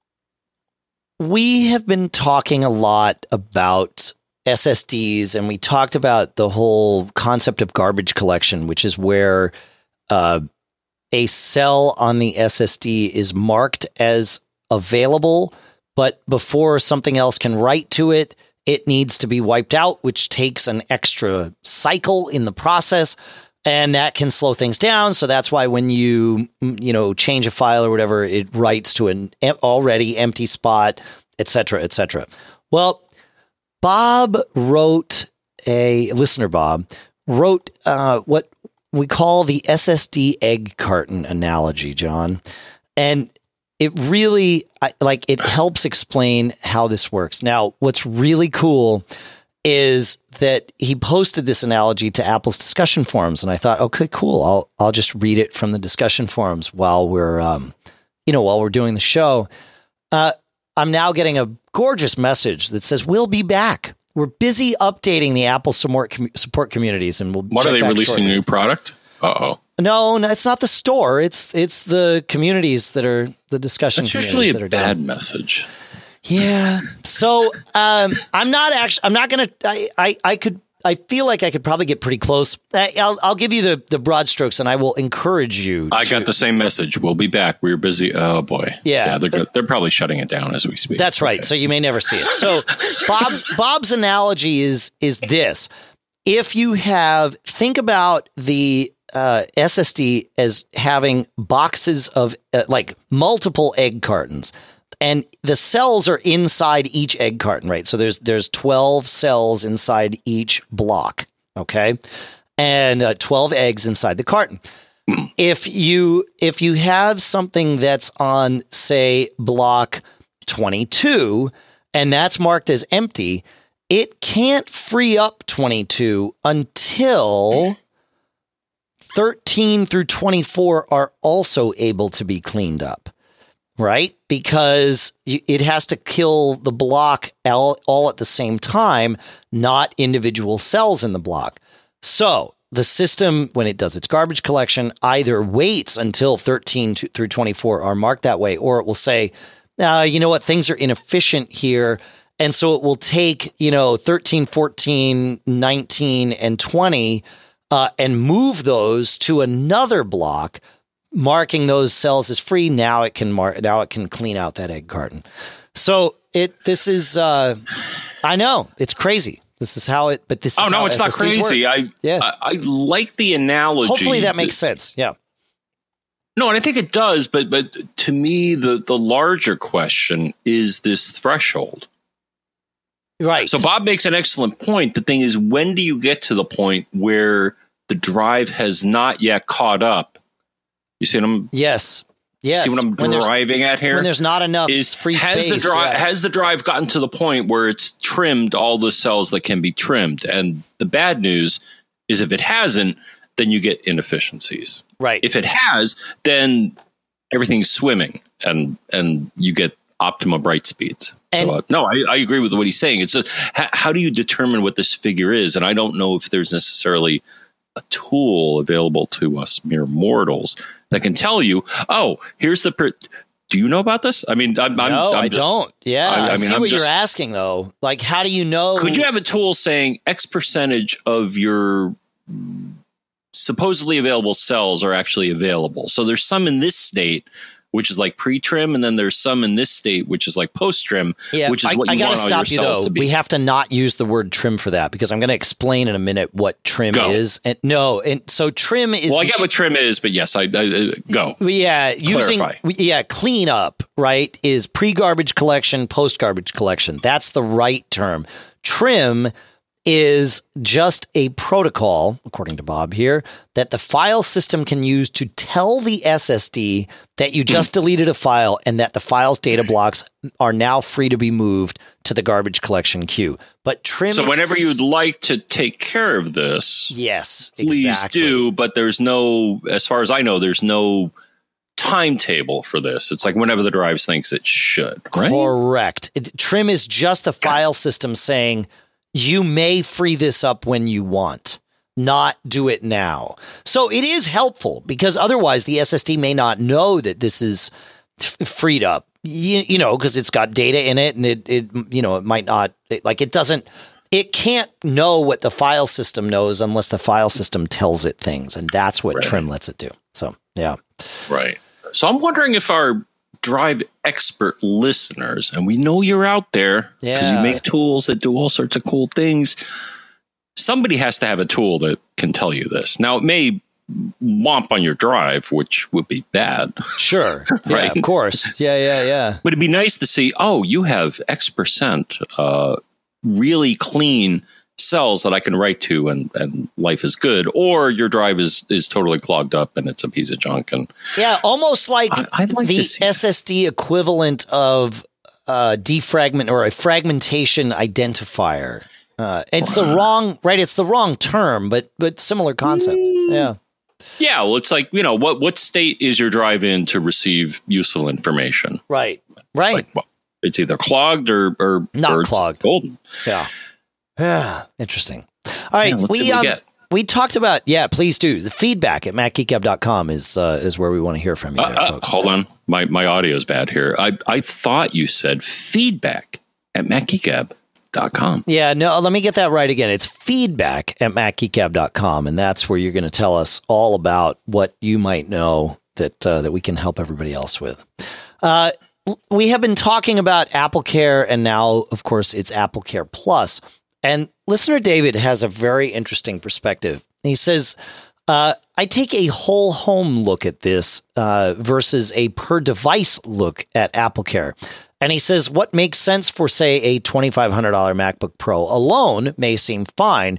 we have been talking a lot about S S Ds, and we talked about the whole concept of garbage collection, which is where, uh, a cell on the S S D is marked as available, but before something else can write to it, it needs to be wiped out, which takes an extra cycle in the process, and that can slow things down. So that's why when you, you know, change a file or whatever, it writes to an already empty spot, et cetera, et cetera. Well, Bob wrote a listener, Bob wrote uh, what we call the S S D egg carton analogy, John. And it really, like, it helps explain how this works. Now, what's really cool is that he posted this analogy to Apple's discussion forums, and I thought, okay, cool. I'll I'll just read it from the discussion forums while we're, um, you know, while we're doing the show. Uh, I'm now getting a gorgeous message that says we'll be back. We're busy updating the Apple support com- support communities, and we'll. What are they releasing? Shortly. A new product? Uh oh. No, no, it's not the store. It's it's the communities that are the discussion. That's usually that a are bad down. message. Yeah. So um, I'm not actually. I'm not gonna. I, I I could. I feel like I could probably get pretty close. I, I'll I'll give you the the broad strokes, and I will encourage you. I to, got the same message. We'll be back. We're busy. Oh boy. Yeah. Yeah. They're they're probably shutting it down as we speak. That's right. Okay. So you may never see it. So Bob's Bob's analogy is is this: if you have think about the Uh, S S D as having boxes of uh, like multiple egg cartons, and the cells are inside each egg carton, right? So there's there's twelve cells inside each block, okay, and uh, twelve eggs inside the carton. if you if you have something that's on, say, block twenty-two, and that's marked as empty, it can't free up twenty-two until thirteen through twenty-four are also able to be cleaned up, right? Because it has to kill the block all, all at the same time, not individual cells in the block. So the system, when it does its garbage collection, either waits until thirteen through twenty-four are marked that way, or it will say, uh, you know what, things are inefficient here. And so it will take, you know, thirteen, fourteen, nineteen, and twenty uh, and move those to another block, marking those cells as free. Now it can mark, now it can clean out that egg carton. So it, this is, uh, I know it's crazy. This is how it, but this is oh, no, how it's S S Ds not crazy. work. I, yeah. I, I like the analogy. Hopefully that makes that, sense. Yeah. No, and I think it does. But, but to me, the, the larger question is this threshold. Right. So Bob makes an excellent point. The thing is, when do you get to the point where the drive has not yet caught up? You see what I'm? Yes. Yes. See what I'm when driving at here? When there's not enough is, free has space. The dri- yeah. Has the drive gotten to the point where it's trimmed all the cells that can be trimmed? And the bad news is, if it hasn't, then you get inefficiencies. Right. If it has, then everything's swimming, and and you get optimum bright speeds. And, so, uh, no, I, I agree with what he's saying. It's a, how, how do you determine what this figure is? And I don't know if there's necessarily a tool available to us mere mortals that can tell you, oh, here's the, per- do you know about this? I mean, I'm, I'm, no, I'm I just, don't. Yeah. I, I mean, see I'm what just, you're asking though. Like, how do you know? Could you have a tool saying X percentage of your supposedly available cells are actually available? So there's some in this state, which is like pre-trim, and then there's some in this state, which is like post-trim, yeah, which is what I, you I want all your you, cells though. to be. We have to not use the word trim for that, because I'm going to explain in a minute what trim Go. is. And no, and so trim is. Well, I get what trim is, but yes, I, I, I go. Yeah, using Clarify. yeah, clean up, right, is pre-garbage collection, post-garbage collection. That's the right term. Trim is just a protocol, according to Bob here, that the file system can use to tell the S S D that you just deleted a file and that the file's data blocks are now free to be moved to the garbage collection queue. But trim. So whenever you'd like to take care of this, yes, please exactly. do. But there's no, as far as I know, there's no timetable for this. It's like whenever the drive thinks it should. Right? Correct. It, trim is just the file system saying, you may free this up when you want, not do it now. So it is helpful, because otherwise the S S D may not know that this is f- freed up, you, you know, because it's got data in it, and it, it, you know, it might not, it, like it doesn't, it can't know what the file system knows unless the file system tells it things. And that's what right. trim lets it do. So, yeah. Right. So I'm wondering if our drive expert listeners, and we know you're out there because yeah. you make tools that do all sorts of cool things. Somebody has to have a tool that can tell you this. Now, it may womp on your drive, which would be bad. Sure. right. Yeah, of course. Yeah, yeah, yeah. But it'd be nice to see, oh, you have X percent uh, really clean cells that I can write to, and, and life is good, or your drive is, is totally clogged up and it's a piece of junk. And yeah, almost like, I, I'd like the to see S S D equivalent of uh, defragment or a fragmentation identifier. Uh, it's the wrong, right? It's the wrong term, but but similar concept. Yeah. Yeah, well, it's like, you know, what what state is your drive in to receive useful information? Right. Right. Like, well, it's either clogged or or not or it's clogged. golden. Yeah. Yeah. Interesting. All right. Yeah, let's we see what um, we get. we talked about, yeah, please do. The feedback at mac geek gab dot com is uh, is where we want to hear from you. Uh, there, uh, folks. hold on. My my audio is bad here. I, I thought you said feedback at mac geek gab dot com. Yeah, no, let me get that right again. It's feedback at mac geek gab dot com, and that's where you're going to tell us all about what you might know that uh, that we can help everybody else with. Uh, we have been talking about AppleCare, and now, of course, it's AppleCare Plus. And listener David has a very interesting perspective. He says, uh, I take a whole home look at this uh, versus a per device look at AppleCare. And he says, what makes sense for, say, a twenty-five hundred dollars MacBook Pro alone may seem fine,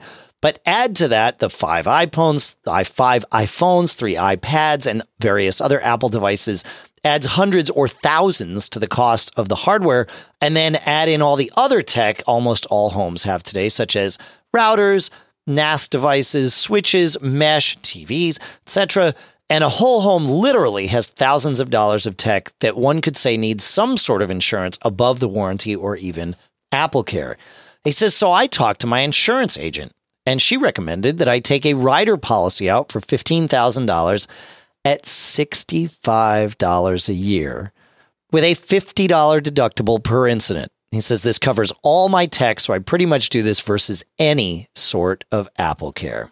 But add to that the five iPhones, the five iPhones, three iPads, and various other Apple devices adds hundreds or thousands to the cost of the hardware. And then add in all the other tech almost all homes have today, such as routers, N A S devices, switches, mesh, T Vs, et cetera. And a whole home literally has thousands of dollars of tech that one could say needs some sort of insurance above the warranty or even AppleCare. He says, so I talked to my insurance agent, and she recommended that I take a rider policy out for fifteen thousand dollars at sixty-five dollars a year with a fifty dollars deductible per incident. He says this covers all my tech, so I pretty much do this versus any sort of AppleCare.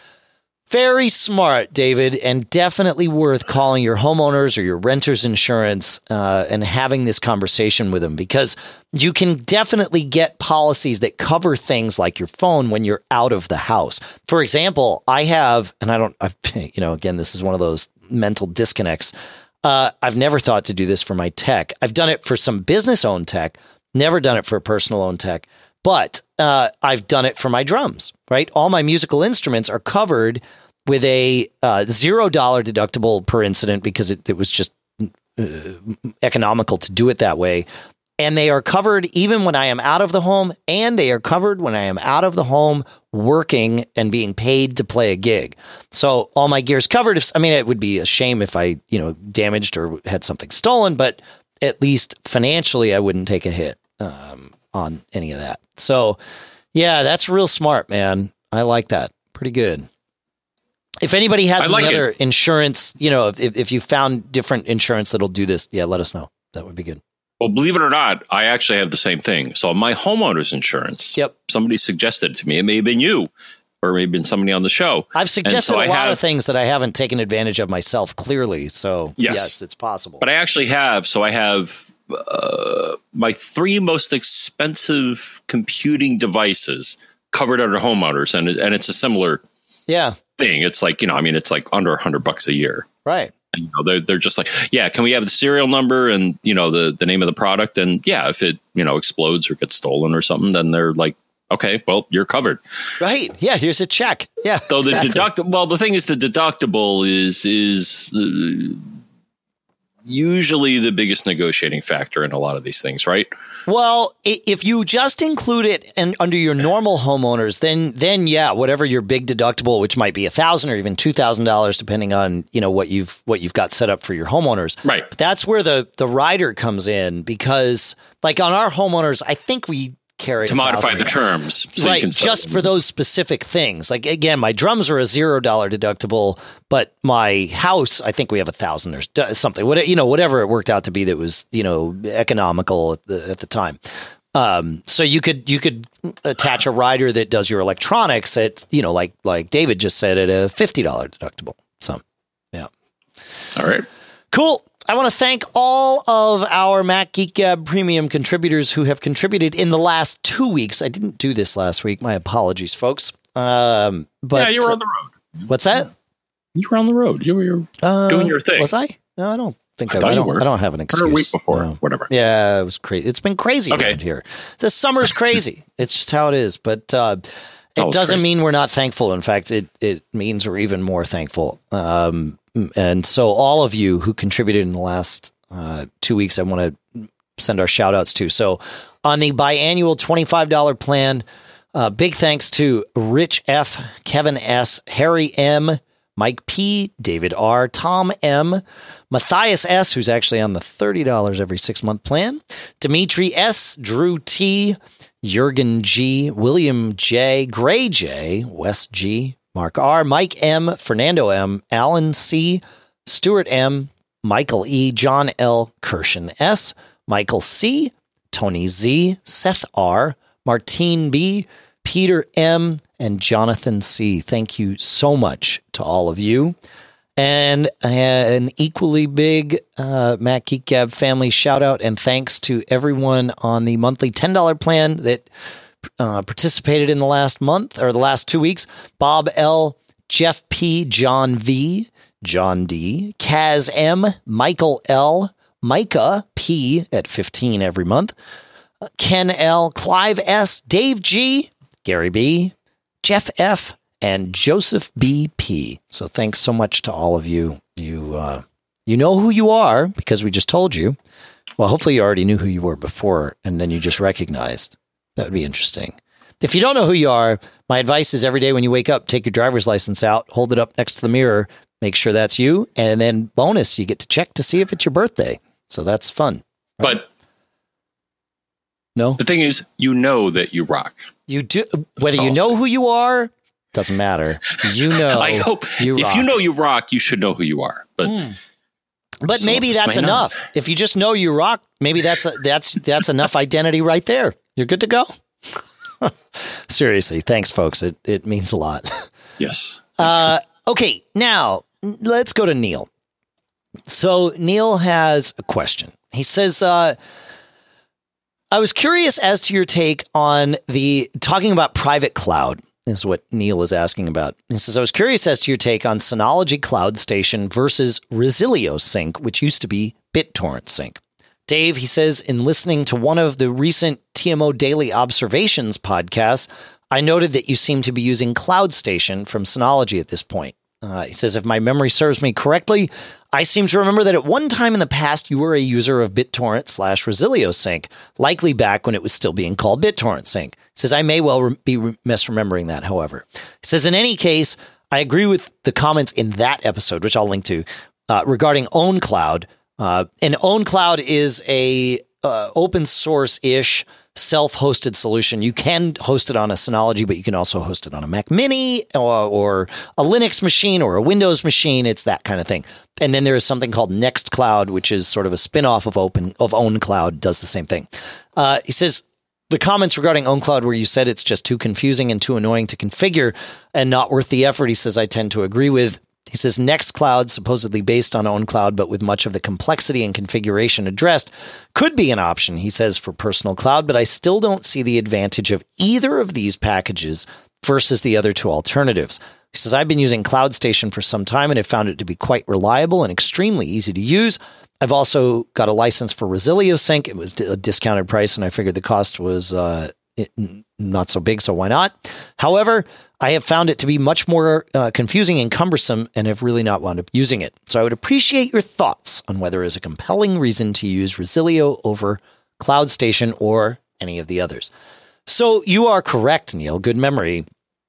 Very smart, David, and definitely worth calling your homeowners or your renter's insurance uh, and having this conversation with them, because you can definitely get policies that cover things like your phone when you're out of the house. For example, I have, and I don't, I've, you know, again, this is one of those mental disconnects. Uh, I've never thought to do this for my tech. I've done it for some business-owned tech, never done it for personal-owned tech. But uh, I've done it for my drums, right? All my musical instruments are covered with a uh, zero dollar deductible per incident because it, it was just uh, economical to do it that way. And they are covered even when I am out of the home, and they are covered when I am out of the home working and being paid to play a gig. So all my gear's covered. If, I mean, it would be a shame if I, you know, damaged or had something stolen, but at least financially, I wouldn't take a hit um, on any of that. So, yeah, that's real smart, man. I like that. Pretty good. If anybody has like any other it. insurance, you know, if, if you found different insurance that'll do this, yeah, let us know. That would be good. Well, believe it or not, I actually have the same thing. So my homeowner's insurance, yep. somebody suggested it to me. It may have been you, or it may have been somebody on the show. I've suggested so a I lot have, of things that I haven't taken advantage of myself, clearly. So, yes, yes it's possible. But I actually have. So I have uh, my three most expensive computing devices covered under homeowners. And, and it's a similar yeah. thing. It's like, you know, I mean, it's like under a hundred bucks a year. Right. And, you know, they're, they're just like, yeah, can we have the serial number and, you know, the, the name of the product? And yeah, if it, you know, explodes or gets stolen or something, then they're like, okay, well, you're covered. Right. Yeah. Here's a check. Yeah. So exactly. the deductible, well, the thing is the deductible is, is uh, usually the biggest negotiating factor in a lot of these things, right? Well, if you just include it and under your normal homeowners, then then yeah, whatever your big deductible, which might be a thousand or even two thousand dollars, depending on you know what you've what you've got set up for your homeowners. Right. But that's where the the rider comes in, because like on our homeowners, I think we carry to modify the terms, so right? You can just for those specific things. Like again, my drums are a zero dollar deductible, but my house, I think we have a thousand or something. What you know, whatever it worked out to be that was you know economical at the, at the time. Um, so you could you could attach a rider that does your electronics at you know like like David just said at a fifty dollar deductible. So yeah, all right, cool. I want to thank all of our Mac Geek Gab premium contributors who have contributed in the last two weeks. I didn't do this last week. My apologies, folks. Um, but yeah, you were on the road. What's that? You were on the road. You were uh, doing your thing. Was I? No, I don't think I, I, I don't. were. I don't have an excuse. Or a week before, no. whatever. Yeah, it was crazy. It's been crazy okay. around here. The summer's crazy. It's just how it is. But uh, it doesn't crazy. mean we're not thankful. In fact, it it means we're even more thankful. Um, and so all of you who contributed in the last Uh, two weeks, I want to send our shout outs to. So on the biannual twenty-five dollar plan, uh, big thanks to Rich F, Kevin S, Harry M, Mike P, David R, Tom M, Matthias S, who's actually on the thirty dollars every six month plan, Dimitri S, Drew T, Jurgen G, William J, Gray J, Wes G, Mark R, Mike M, Fernando M, Alan C, Stuart M, Michael E, John L, Kirshen S, Michael C, Tony Z, Seth R, Martine B, Peter M, and Jonathan C. Thank you so much to all of you. And an equally big uh, Mac Geek Gab family shout out and thanks to everyone on the monthly ten dollar plan that uh, participated in the last month or the last two weeks. Bob L, Jeff P, John V, John D, Kaz M, Michael L, Micah P at fifteen every month, Ken L, Clive S, Dave G, Gary B, Jeff F., and Joseph B P. So thanks so much to all of you. You uh, you know who you are because we just told you. Well, hopefully you already knew who you were before, and then you just recognized. That would be interesting. If you don't know who you are, my advice is every day when you wake up, take your driver's license out, hold it up next to the mirror, make sure that's you, and then bonus, you get to check to see if it's your birthday. So that's fun. Right? But no, the thing is, you know that you rock. You do. Whether you know who you are, doesn't matter. You know. I hope you if rock. you know you rock, you should know who you are. But mm. but maybe that's enough. Not. If you just know you rock, maybe that's a, that's that's enough identity right there. You're good to go. Seriously, thanks, folks. It it means a lot. Yes. Uh, okay, now let's go to Neil. So Neil has a question. He says, uh, I was curious as to your take on the talking about private cloud is what Neil is asking about. He says, I was curious as to your take on Synology Cloud Station versus Resilio Sync, which used to be BitTorrent Sync. Dave, he says, in listening to one of the recent T M O Daily Observations podcasts, I noted that you seem to be using Cloud Station from Synology at this point. Uh, he says, if my memory serves me correctly, I seem to remember that at one time in the past, you were a user of BitTorrent slash Resilio Sync, likely back when it was still being called BitTorrent Sync. He says, I may well re- be re- misremembering that, however. He says, in any case, I agree with the comments in that episode, which I'll link to, uh, regarding OwnCloud. Uh, and OwnCloud is a uh, open source-ish self-hosted solution. You can host it on a Synology, but you can also host it on a Mac Mini or, or a Linux machine or a Windows machine. It's that kind of thing. And then there is something called Nextcloud, which is sort of a spin-off of Open of OwnCloud, does the same thing. Uh, he says the comments regarding OwnCloud where you said it's just too confusing and too annoying to configure and not worth the effort, he says I tend to agree with. He says Nextcloud, supposedly based on OwnCloud, but with much of the complexity and configuration addressed, could be an option, he says, for personal cloud, but I still don't see the advantage of either of these packages versus the other two alternatives. He says, I've been using Cloud Station for some time and have found it to be quite reliable and extremely easy to use. I've also got a license for Resilio Sync. It was a discounted price, and I figured the cost was uh, not so big, so why not? However, I have found it to be much more uh, confusing and cumbersome and have really not wound up using it. So I would appreciate your thoughts on whether there's a compelling reason to use Resilio over Cloud Station or any of the others. So you are correct, Neil. Good memory.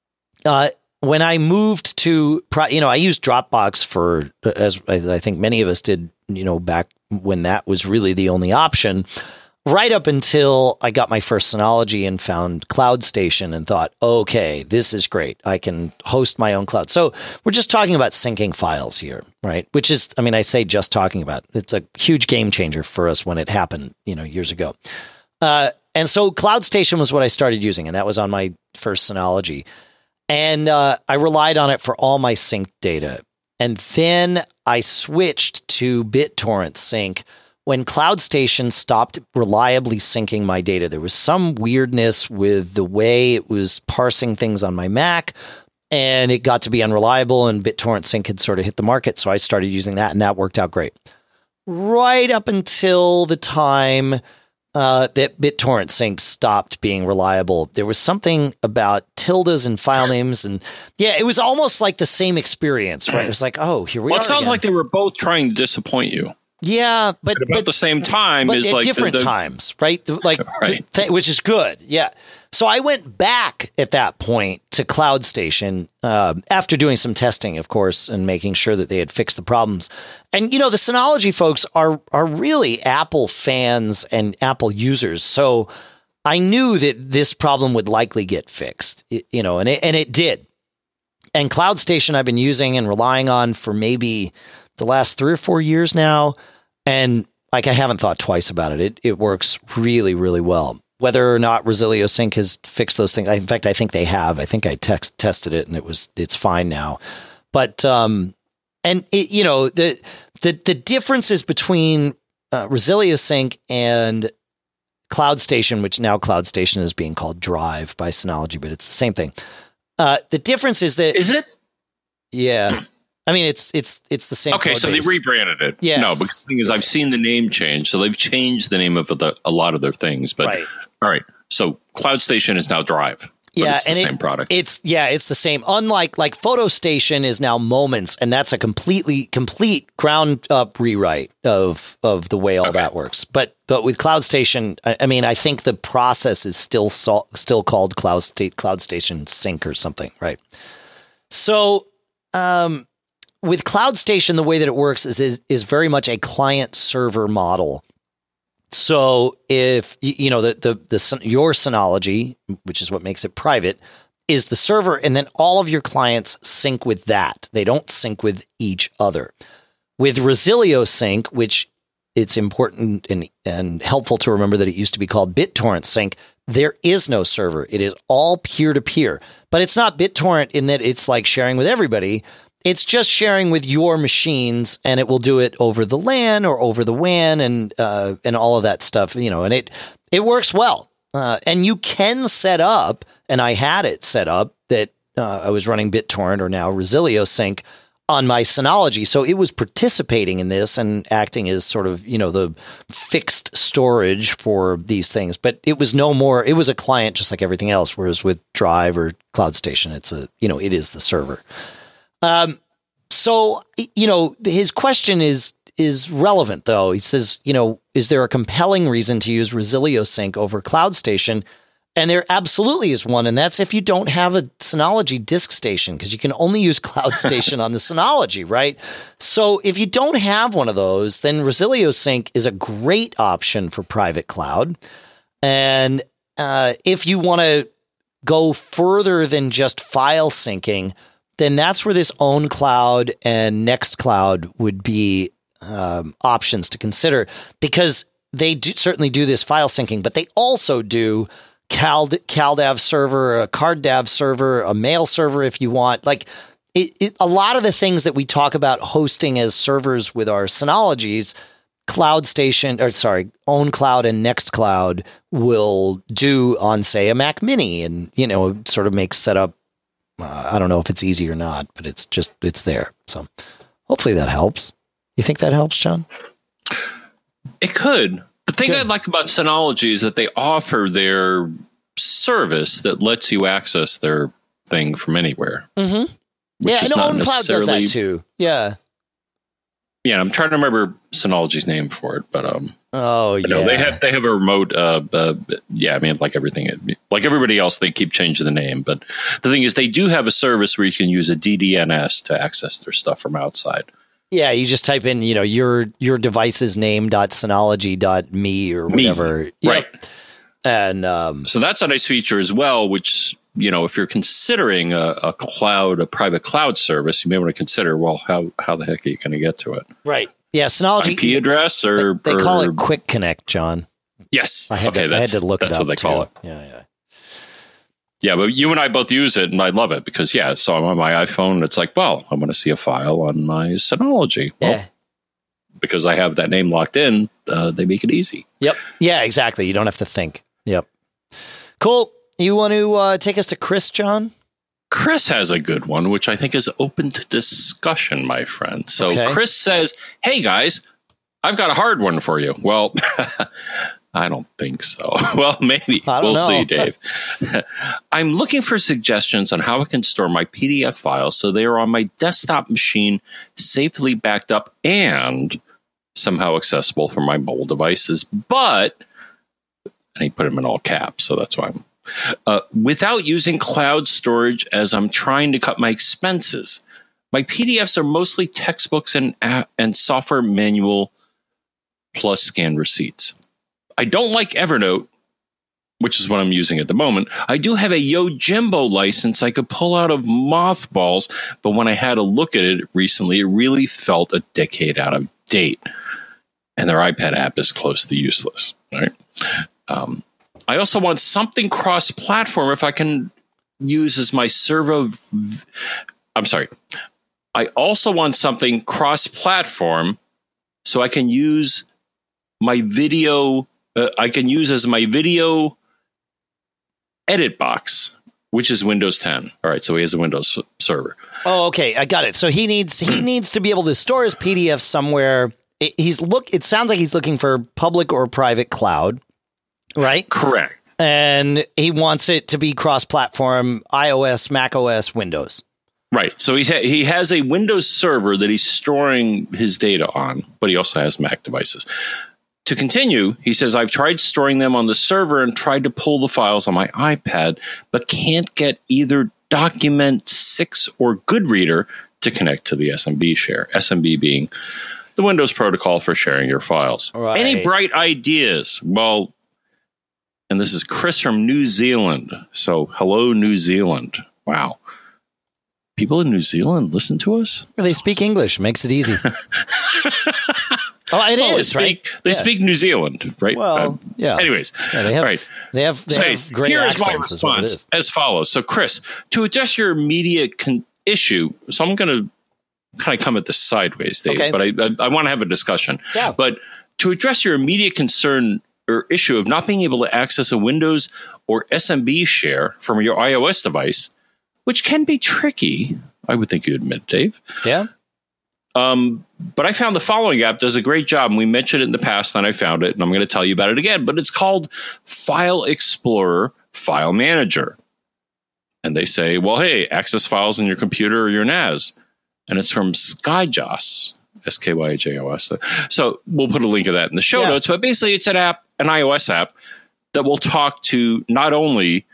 Uh, when I moved to, you know, I used Dropbox for, as I think many of us did, you know, back when that was really the only option. Right up until I got my first Synology and found Cloud Station and thought, okay, this is great. I can host my own cloud. So we're just talking about syncing files here, right? Which is, I mean, I say just talking about. It's a huge game changer for us when it happened, you know, years ago. Uh, and so Cloud Station was what I started using, and that was on my first Synology. And uh, I relied on it for all my sync data. And then I switched to BitTorrent Sync when Cloud Station stopped reliably syncing my data. There was some weirdness with the way it was parsing things on my Mac, and it got to be unreliable, and BitTorrent Sync had sort of hit the market, so I started using that, and that worked out great. Right up until the time uh, that BitTorrent Sync stopped being reliable, there was something about tildes and file names, and yeah, it was almost like the same experience, right? It was like, oh, here we well, are. It sounds again. like they were both trying to disappoint you. Yeah, but, but about but the same time but is at like different the, the, times, right? Like, right. th- which is good. Yeah. So I went back at that point to Cloud Station uh, after doing some testing, of course, and making sure that they had fixed the problems. And you know, the Synology folks are are really Apple fans and Apple users, so I knew that this problem would likely get fixed. You know, and it, and it did. And Cloud Station I've been using and relying on for maybe the last three or four years now. And like, I haven't thought twice about it. It it works really, really well. Whether or not Resilio Sync has fixed those things. In fact, I think they have. I think I text, tested it and it was, it's fine now. But, um, and it, you know, the, the, the differences between uh, Resilio Sync and Cloud Station, which now Cloud Station is being called Drive by Synology, but it's the same thing. Uh, the difference is that, is it? Yeah. I mean, it's it's it's the same. Okay, so base. they rebranded it. Yes. No, because the thing is, I've seen the name change, so they've changed the name of the, a lot of their things. But right. all right, so Cloud Station is now Drive. Yeah, it's the and same it, product. It's yeah, it's the same. Unlike like PhotoStation is now Moments, and that's a completely complete ground up rewrite of of the way all okay. that works. But but with CloudStation, I, I mean, I think the process is still so, still called Cloud State CloudStation Sync or something, right? So, um, with CloudStation, the way that it works is is, is very much a client server model. So if you know the, the the your Synology, which is what makes it private, is the server, and then all of your clients sync with that. They don't sync with each other. With Resilio Sync, which it's important and and helpful to remember that it used to be called BitTorrent Sync, there is no server. It is all peer to peer, but it's not BitTorrent in that it's like sharing with everybody. It's just sharing with your machines, and it will do it over the LAN or over the W A N and uh, and all of that stuff, you know, and it it works well. Uh, and you can set up, and I had it set up that uh, I was running BitTorrent or now Resilio Sync on my Synology. So it was participating in this and acting as sort of, you know, the fixed storage for these things. But it was no more, it was a client just like everything else, whereas with Drive or CloudStation, it's a, you know, it is the server. Um, so, you know, his question is, is relevant though. He says, you know, is there a compelling reason to use Resilio Sync over CloudStation? And there absolutely is one. And that's if you don't have a Synology disk station, because you can only use CloudStation on the Synology, right? So if you don't have one of those, then Resilio Sync is a great option for private cloud. And, uh, if you want to go further than just file syncing, then that's where this OwnCloud and Nextcloud would be um, options to consider, because they do, certainly do this file syncing, but they also do Cal, CalDAV server, a CardDAV server, a mail server if you want. Like it, it, a lot of the things that we talk about hosting as servers with our Synologies, CloudStation, or sorry, OwnCloud and Nextcloud will do on, say, a Mac Mini, and you know, sort of makes setup. Uh, I don't know if it's easy or not, but it's just, it's there. So hopefully that helps. You think that helps, John? It could. The thing Good. I like about Synology is that they offer their service that lets you access their thing from anywhere. Mm-hmm. Yeah, and OwnCloud does that too. Yeah. Yeah, I'm trying to remember Synology's name for it, but um. Oh yeah. No, they have they have a remote. Uh, uh, yeah, I mean, like everything, like everybody else, they keep changing the name. But the thing is, they do have a service where you can use a D D N S to access their stuff from outside. Yeah, you just type in, you know, your your device's name dot synology dot me or whatever, me. Right? Yep. And um, so that's a nice feature as well. Which, you know, if you're considering a, a cloud, a private cloud service, you may want to consider, well, how how the heck are you going to get to it? Right. Yeah, Synology I P address or they, they call or, it Quick Connect, John. Yes. I had okay, to, I had to look it up. That's what they too. call it. Yeah, yeah. Yeah, but you and I both use it, and I love it because, yeah, so I'm on my iPhone, and it's like, well, I'm going to see a file on my Synology. Well, yeah. Because I have that name locked in, uh, they make it easy. Yep. Yeah, exactly. You don't have to think. Yep. Cool. You want to uh, take us to Chris, John? Chris has a good one, which I think is open to discussion, my friend. So okay. Chris says, hey, guys, I've got a hard one for you. Well, I don't think so. Well, maybe. We'll know. see, Dave. I'm looking for suggestions on how I can store my P D F files so they are on my desktop machine, safely backed up and somehow accessible from my mobile devices. But, and he put them in all caps, so that's why I'm, uh, without using cloud storage as I'm trying to cut my expenses. My P D Fs are mostly textbooks and, uh, and software manual plus scanned receipts. I don't like Evernote, which is what I'm using at the moment. I do have a Yojimbo license I could pull out of mothballs, but when I had a look at it recently, it really felt a decade out of date. And their iPad app is close to useless. Right? Um, I also want something cross-platform if I can use as my servo. V- I'm sorry. I also want something cross-platform so I can use my video. Uh, I can use as my video edit box, which is Windows ten. All right, so he has a Windows server. Oh, okay, I got it. So he needs he needs to be able to store his P D F somewhere. It, he's look. It sounds like he's looking for public or private cloud, right? Correct. And he wants it to be cross-platform, iOS, macOS, Windows. Right. So he's ha- he has a Windows server that he's storing his data on, but he also has Mac devices. To continue, he says, I've tried storing them on the server and tried to pull the files on my iPad, but can't get either Document six or Goodreader to connect to the S M B share. S M B being the Windows protocol for sharing your files. Right. Any bright ideas? Well, and this is Chris from New Zealand. So hello, New Zealand. Wow. People in New Zealand listen to us? They That's speak awesome. English. Makes it easy. Oh, it oh, is, they right? speak, They yeah. speak New Zealand, right? Well, uh, yeah. Anyways, yeah, they have, right. They have, they so have great here is my accents. Is what it response is. as follows. So, Chris, to address your immediate con- issue, so I'm going to kind of come at this sideways, Dave, Okay. but I, I, I want to have a discussion. Yeah. But to address your immediate concern or issue of not being able to access a Windows or S M B share from your iOS device, which can be tricky, I would think you admit, Dave. Yeah. Um, but I found the following app does a great job, and we mentioned it in the past, and I found it, and I'm going to tell you about it again. But it's called File Explorer File Manager. And they say, well, hey, access files on your computer or your N A S. And it's from Skyjos, S K Y J O S. So we'll put a link of that in the show Yeah. notes. But basically, it's an app, an iOS app, that will talk to not only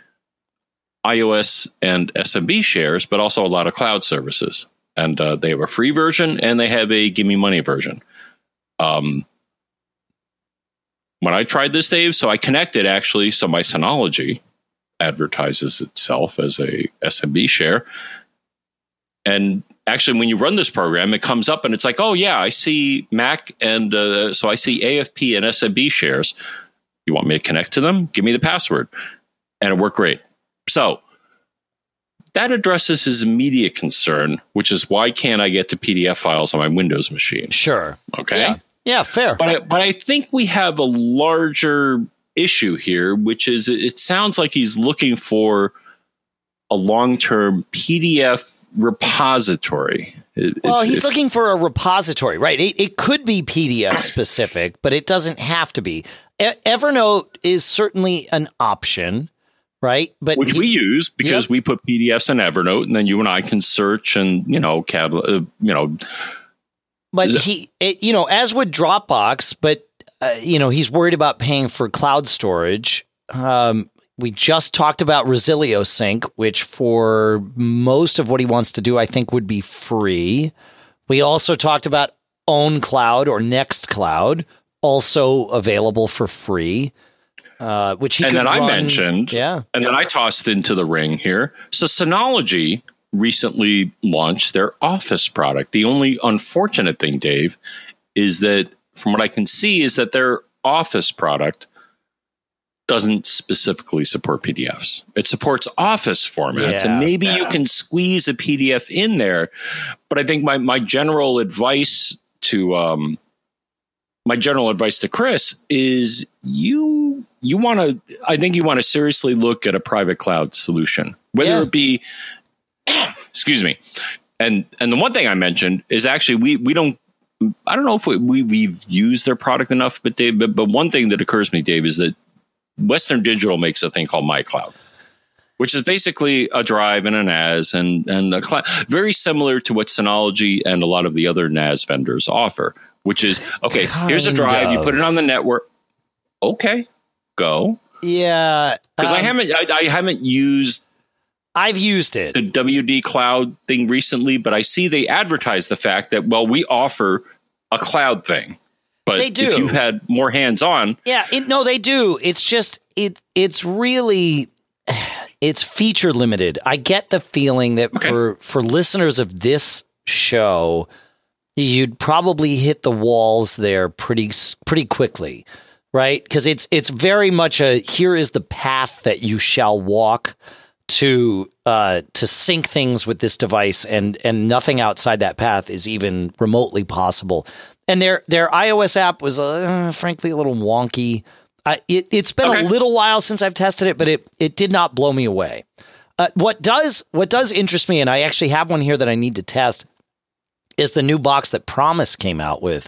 iOS and S M B shares, but also a lot of cloud services. And uh, they have a free version and they have a give me money version. Um, when I tried this, Dave, so I connected actually, so my Synology advertises itself as a S M B share. And actually, when you run this program, it comes up and it's like, oh, yeah, I see Mac. And uh, so I see A F P and S M B shares. You want me to connect to them? Give me the password. And it worked great. So that addresses his immediate concern, which is why can't I get to P D F files on my Windows machine? Sure. Okay. Yeah, yeah fair. But I, but I think we have a larger issue here, which is it sounds like he's looking for a long-term P D F repository. It, Well, it, he's it, looking for a repository, right? It, it could be P D F specific, but it doesn't have to be. E- Evernote is certainly an option, right? But which he, we use because Yep. we put P D Fs in Evernote, and then you and I can search and you know, cat, uh, you know. but is it- he, it, you know, as would Dropbox, but uh, you know, he's worried about paying for cloud storage. Um, we just talked about Resilio Sync, which for most of what he wants to do, I think would be free. We also talked about OwnCloud or Nextcloud, also available for free, uh, which he and could then I run- mentioned, yeah, and then I tossed into the ring here. So Synology recently launched their Office product. The only unfortunate thing, Dave, is that from what I can see is that their Office product doesn't specifically support P D Fs. It supports Office formats, Yeah, and maybe yeah. you can squeeze a P D F in there. But I think my, my general advice to um, my general advice to Chris is you you want to I think you want to seriously look at a private cloud solution, whether Yeah. it be excuse me. And and the one thing I mentioned is actually we we don't I don't know if we, we we've used their product enough, but Dave, but, but one thing that occurs to me, Dave, is that Western Digital makes a thing called MyCloud, which is basically a drive and an N A S and, and a cloud, very similar to what Synology and a lot of the other N A S vendors offer, which is, okay, here's a Kind drive, you of. put it on the network. Okay, go. yeah. Because I um, haven't, I, I haven't used I've used it. the W D Cloud thing recently, but I see they advertise the fact that, well, we offer a cloud thing. But They do. if you've had more hands-on, Yeah, it, no, they do. It's just it. It's really it's feature limited. I get the feeling that Okay. for for listeners of this show, you'd probably hit the walls there pretty s- pretty quickly, right? Because it's it's very much a here is the path that you shall walk to uh, to sync things with this device, and and nothing outside that path is even remotely possible. And their their iOS app was, uh, frankly, a little wonky. Uh, it, it's been Okay. a little while since I've tested it, but it it did not blow me away. Uh, what does what does interest me, and I actually have one here that I need to test, is the new box that Promise came out with,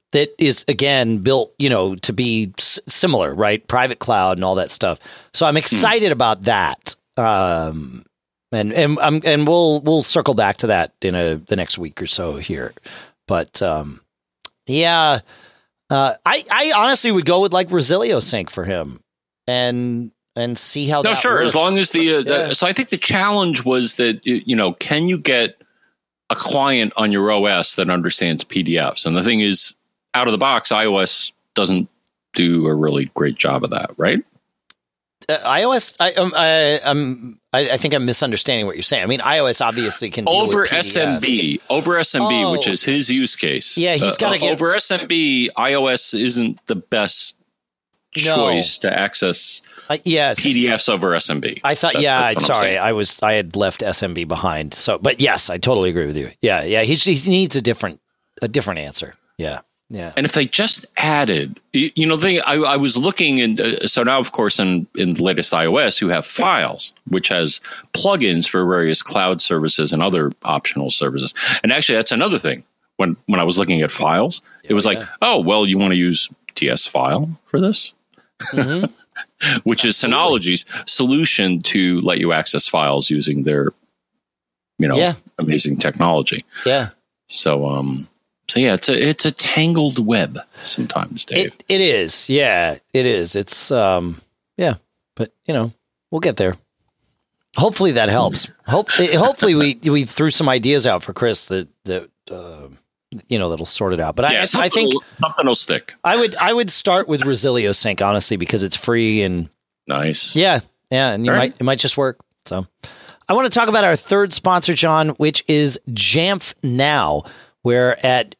that is, again, built, you know, to be s- similar, right? Private cloud and all that stuff. So I'm excited hmm. about that. Um, and and um, and we'll we'll circle back to that in a the next week or so here. But um, yeah, uh, I I honestly would go with like Resilio Sync for him, and and see how. No, that sure. works. As long as the, uh, yeah. the so I think the challenge was that you know, can you get a client on your O S that understands P D Fs? And the thing is, out of the box, iOS doesn't do a really great job of that, right? Uh, iOS, I, um, I, um, I, I think I'm misunderstanding what you're saying. I mean, iOS obviously can deal over with P D Fs. S M B, over S M B, oh. which is his use case. Yeah, he's got to uh, get over S M B. iOS isn't the best no. choice to access. Uh, yes, P D Fs over S M B. I thought, that, yeah, sorry, I was, I had left S M B behind. So, but yes, I totally agree with you. Yeah, yeah, he's, he needs a different, a different answer. Yeah. Yeah. And if they just added, you, you know, they, I, I was looking and uh, so now, of course, in, in the latest iOS, you have Files, which has plugins for various cloud services and other optional services. And actually, that's another thing. When when I was looking at Files, yeah, it was yeah. like, oh, well, you want to use T S File for this, mm-hmm. which Absolutely. is Synology's solution to let you access files using their, you know, yeah. amazing technology. Yeah. So, um. So yeah, it's a it's a tangled web sometimes, Dave. It, it is, yeah, it is. It's um, yeah, but you know, we'll get there. Hopefully that helps. Hope hopefully we we threw some ideas out for Chris that that uh, you know that'll sort it out. But yeah, I I think will, something will stick. I would I would start with Resilio Sync honestly because it's free and nice. Yeah, yeah, and you All might right. it might just work. So I want to talk about our third sponsor, John, which is Jamf Now. Where at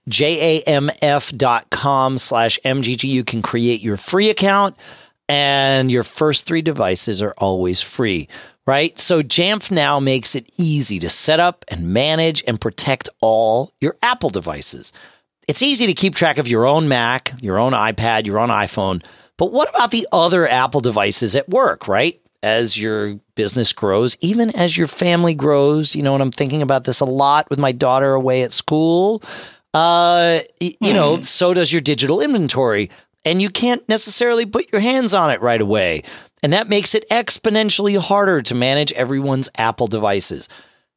jamf.com slash mgg you can create your free account and your first three devices are always free, right? So Jamf Now makes it easy to set up and manage and protect all your Apple devices. It's easy to keep track of your own Mac, your own iPad, your own iPhone, but what about the other Apple devices at work, right? As your business grows, even as your family grows, you know, and I'm thinking about this a lot with my daughter away at school, uh, you mm. know, so does your digital inventory, and you can't necessarily put your hands on it right away. And that makes it exponentially harder to manage everyone's Apple devices.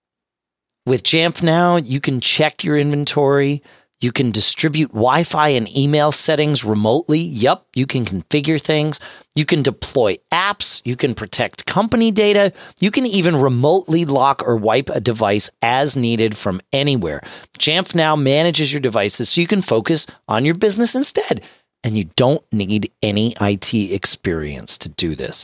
With Jamf Now, you can check your inventory. You can distribute Wi-Fi and email settings remotely. Yep, you can configure things. You can deploy apps. You can protect company data. You can even remotely lock or wipe a device as needed from anywhere. Jamf Now manages your devices so you can focus on your business instead. And you don't need any I T experience to do this.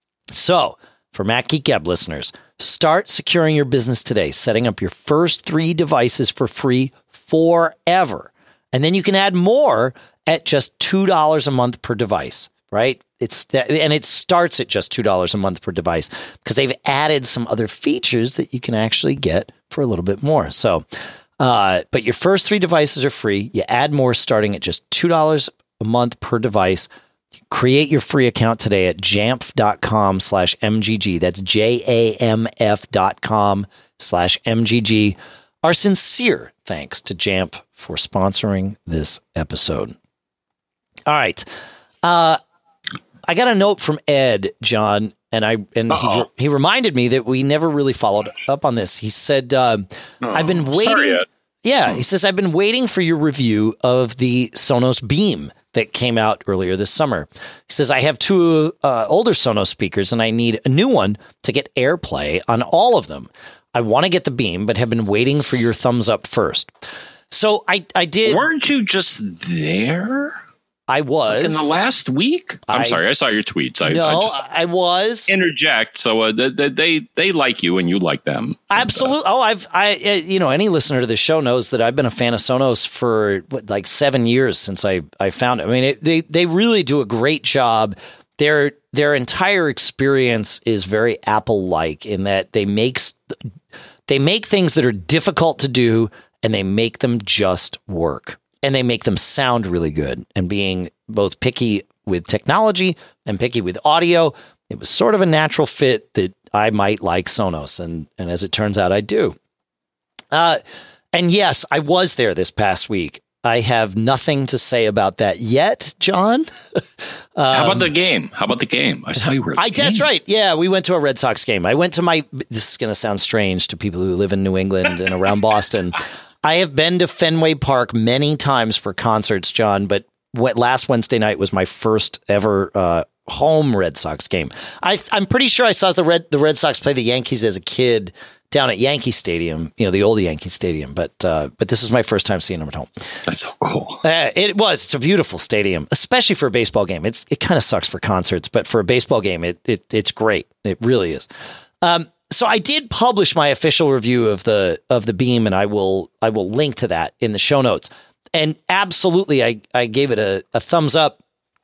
So, for Mac Geek Gab listeners, start securing your business today, setting up your first three devices for free forever. And then you can add more at just two dollars a month per device, right? It's that, and it starts at just two dollars a month per device because they've added some other features that you can actually get for a little bit more. So, uh, but your first three devices are free. You add more starting at just two dollars a month per device. Create your free account today at jamf.com slash mgg. That's J-A-M-F dot com slash mgg. Our sincere thanks to Jamf for sponsoring this episode. All right. Uh, I got a note from Ed, John, and I and he, he reminded me that we never really followed up on this. He said, uh, oh, I've been waiting. Sorry, Ed. Yeah, he says, I've been waiting for your review of the Sonos Beam that came out earlier this summer. He says, I have two uh, older Sonos speakers and I need a new one to get AirPlay on all of them. I want to get the Beam, but have been waiting for your thumbs up first. So I, I did. Weren't you just there? I was. Like in the last week? I'm I, sorry. I saw your tweets. I, no, I, just I was. Interject. So uh, they, they they like you and you like them. Absolutely. And, uh, oh, I've, I, you know, any listener to the show knows that I've been a fan of Sonos for what, like seven years since I, I found it. I mean, it, they, they really do a great job. Their, their entire experience is very Apple-like in that they make, they make things that are difficult to do and they make them just work. And they make them sound really good. And being both picky with technology and picky with audio, it was sort of a natural fit that I might like Sonos. And, and as it turns out, I do. Uh, and yes, I was there this past week. I have nothing to say about that yet, John. um, How about the game? How about the game? I saw you were. At the I, game. That's right. Yeah, we went to a Red Sox game. I went to my. This is going to sound strange to people who live in New England and around Boston. I have been to Fenway Park many times for concerts, John, but what last Wednesday night was my first ever uh, home Red Sox game. I, I'm pretty sure I saw the Red the Red Sox play the Yankees as a kid down at Yankee Stadium, you know, the old Yankee Stadium. But uh, but this is my first time seeing them at home. That's so cool. Uh, it was. It's a beautiful stadium, especially for a baseball game. It's it kind of sucks for concerts, but for a baseball game, it, it it's great. It really is. Um, so I did publish my official review of the of the Beam, and I will I will link to that in the show notes. And absolutely, I I gave it a, a thumbs up.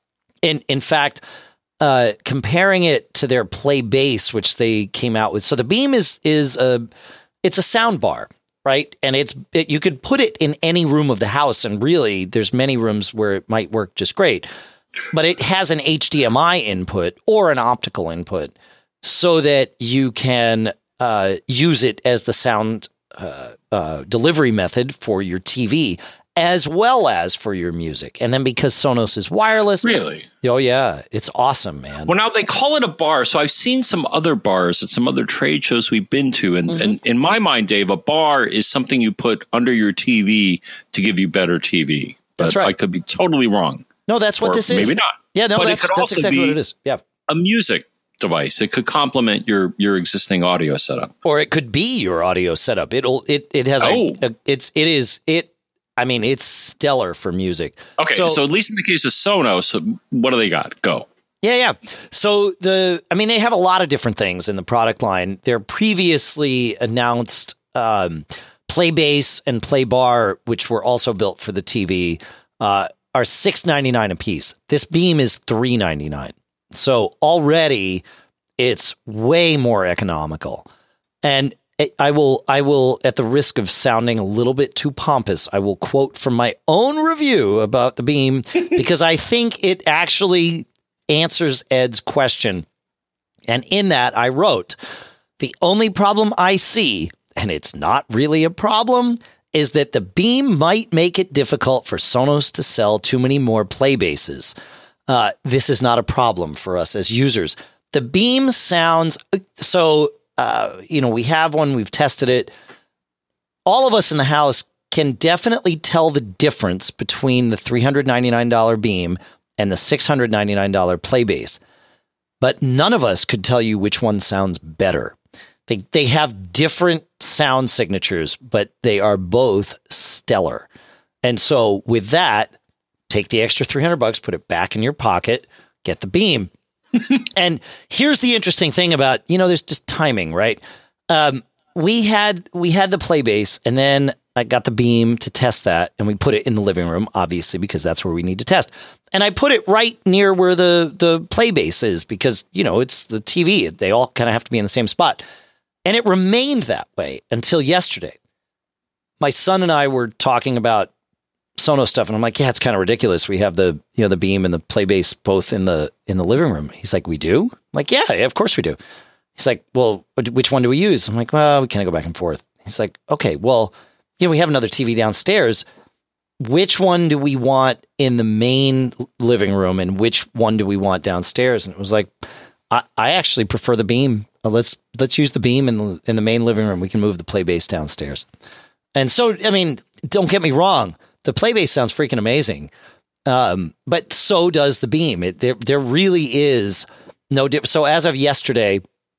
In in fact. Uh, comparing it to their Play Bass, which they came out with. So the Beam is is a it's a sound bar, right? And it's it, you could put it in any room of the house, and really, there's many rooms where it might work just great. But it has an H D M I input or an optical input, so that you can uh, use it as the sound uh, uh, delivery method for your T V, as well as for your music. And then because Sonos is wireless. Really? Oh, yeah. It's awesome, man. Well, now they call it a bar. So I've seen some other bars at some other trade shows we've been to. And, mm-hmm. and in my mind, Dave, a bar is something you put under your T V to give you better T V. But that's right. I could be totally wrong. No, that's what or this is. Maybe not. Yeah, no, but that's, it could that's also exactly be what it is. Yeah. A music device. It could complement your your existing audio setup. Or it could be your audio setup. It'll it it has oh. a, a it's it is it I mean, it's stellar for music. Okay, so, so at least in the case of Sonos, what do they got? Go. Yeah, yeah. So the, I mean, they have a lot of different things in the product line. Their previously announced um, Play Bass and Play Bar, which were also built for the T V, uh, are six ninety-nine a piece. This Beam is three ninety-nine. So already it's way more economical. And I will, I will, at the risk of sounding a little bit too pompous, I will quote from my own review about the Beam because I think it actually answers Ed's question. And in that, I wrote, the only problem I see, and it's not really a problem, is that the Beam might make it difficult for Sonos to sell too many more Play Basses. Uh, this is not a problem for us as users. The Beam sounds so. Uh, you know, we have one, we've tested it. All of us in the house can definitely tell the difference between the three hundred ninety-nine dollars Beam and the six hundred ninety-nine dollars Play Bass. But none of us could tell you which one sounds better. They they have different sound signatures, but they are both stellar. And so with that, take the extra three hundred bucks, put it back in your pocket, get the Beam. And here's the interesting thing about, you know, there's just timing, right? Um, we had we had the Play Bass, and then I got the Beam to test that, and we put it in the living room, obviously, because that's where we need to test. And I put it right near where the, the Play Bass is because, you know, it's the T V. They all kind of have to be in the same spot. And it remained that way until yesterday. My son and I were talking about Sonos stuff, and I'm like, yeah, it's kind of ridiculous. We have the, you know, the Beam and the Play Bass both in the in the living room. He's like, we do? I'm like, yeah, yeah, of course we do. He's like, well, which one do we use? I'm like, well, we kind of go back and forth. He's like, okay, well, you know, we have another T V downstairs. Which one do we want in the main living room, and which one do we want downstairs? And it was like, I, I actually prefer the Beam. Uh, let's let's use the Beam in the in the main living room. We can move the Play Bass downstairs. And so, I mean, don't get me wrong. The Play Bass sounds freaking amazing, um, but so does the Beam. It, there, there really is no difference. So as of yesterday,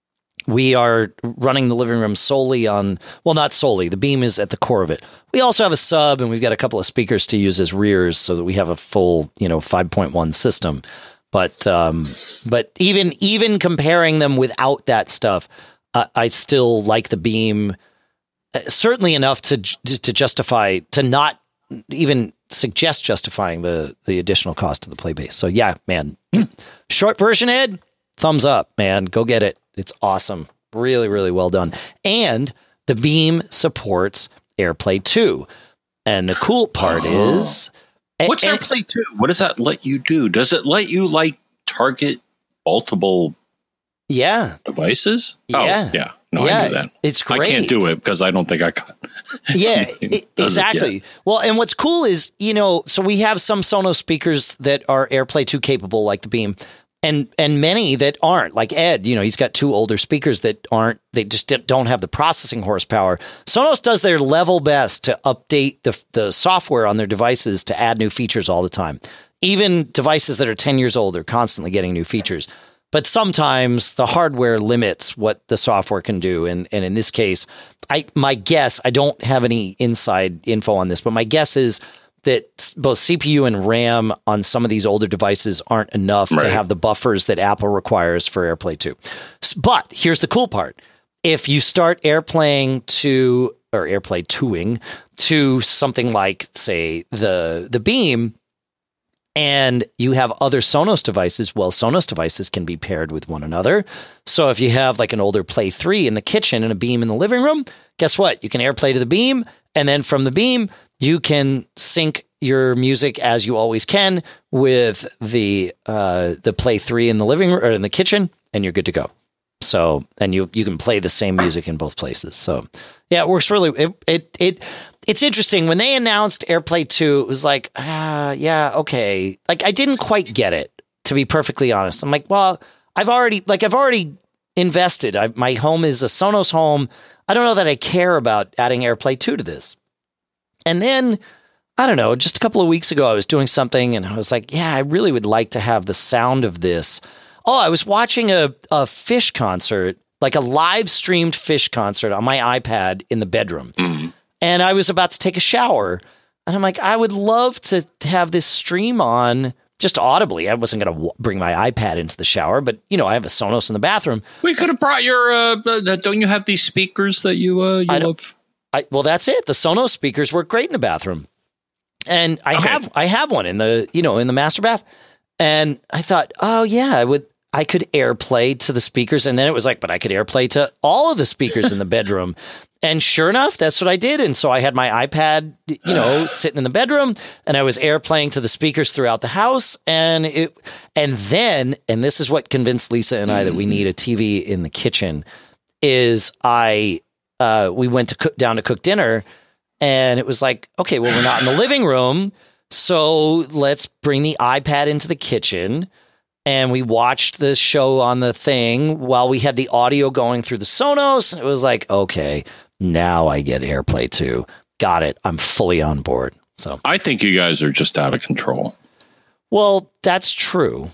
we are running the living room solely on, well, not solely. The Beam is at the core of it. We also have a sub, and we've got a couple of speakers to use as rears so that we have a full, you know, five point one system. But um, but even even comparing them without that stuff, uh, I still like the Beam, uh, certainly enough to to justify, to not even suggest justifying the the additional cost of the Play Bass. So yeah, man. Mm. Short version, Ed, thumbs up, man. Go get it. It's awesome. Really, really well done. And the Beam supports AirPlay two. And the cool part oh. is... What's and, AirPlay two? What does that let you do? Does it let you, like, target multiple yeah. devices? Yeah. Oh, yeah. No, yeah, I knew that. It's great. I can't do it because I don't think I could. Yeah, it, exactly. Well, and what's cool is, you know, so we have some Sonos speakers that are AirPlay two capable, like the Beam, and and many that aren't, like Ed, you know, he's got two older speakers that aren't, they just don't have the processing horsepower. Sonos does their level best to update the the software on their devices to add new features all the time. Even devices that are ten years old are constantly getting new features. But sometimes the hardware limits what the software can do. And, and in this case, I my guess, I don't have any inside info on this, but my guess is that both C P U and RAM on some of these older devices aren't enough right. to have the buffers that Apple requires for AirPlay two. But here's the cool part. If you start AirPlaying to, or AirPlay twoing to something like, say, the the Beam, and you have other Sonos devices, well, Sonos devices can be paired with one another. So if you have like an older Play three in the kitchen and a Beam in the living room, guess what? You can AirPlay to the Beam, and then from the Beam, you can sync your music as you always can with the uh, the Play three in the living room or in the kitchen, and you're good to go. So, and you you can play the same music in both places. So, yeah, it works really. It it it it's interesting when they announced AirPlay two. It was like, ah, yeah, okay. Like I didn't quite get it, to be perfectly honest. I'm like, well, I've already like I've already invested. I, my home is a Sonos home. I don't know that I care about adding AirPlay two to this. And then I don't know. Just a couple of weeks ago, I was doing something, and I was like, yeah, I really would like to have the sound of this. Oh, I was watching a, a Fish concert, like a live streamed Fish concert on my iPad in the bedroom. Mm-hmm. And I was about to take a shower. And I'm like, I would love to have this stream on just audibly. I wasn't going to w- bring my iPad into the shower, but, you know, I have a Sonos in the bathroom. We could have brought your, uh, uh, don't you have these speakers that you, uh, you I love? I, well, that's it. The Sonos speakers work great in the bathroom. And I okay. have I have one in the, you know, in the master bath. And I thought, oh, yeah, I would. I could AirPlay to the speakers. And then it was like, but I could AirPlay to all of the speakers in the bedroom. And sure enough, that's what I did. And so I had my iPad, you know, uh. sitting in the bedroom, and I was AirPlaying to the speakers throughout the house. And it, and then, and this is what convinced Lisa and I that we need a T V in the kitchen, is I, uh, we went to cook down to cook dinner, and it was like, okay, well, we're not in the living room, so let's bring the iPad into the kitchen. And we watched the show on the thing while we had the audio going through the Sonos. And it was like, okay, now I get AirPlay two. Got it. I'm fully on board. So I think you guys are just out of control. Well, that's true.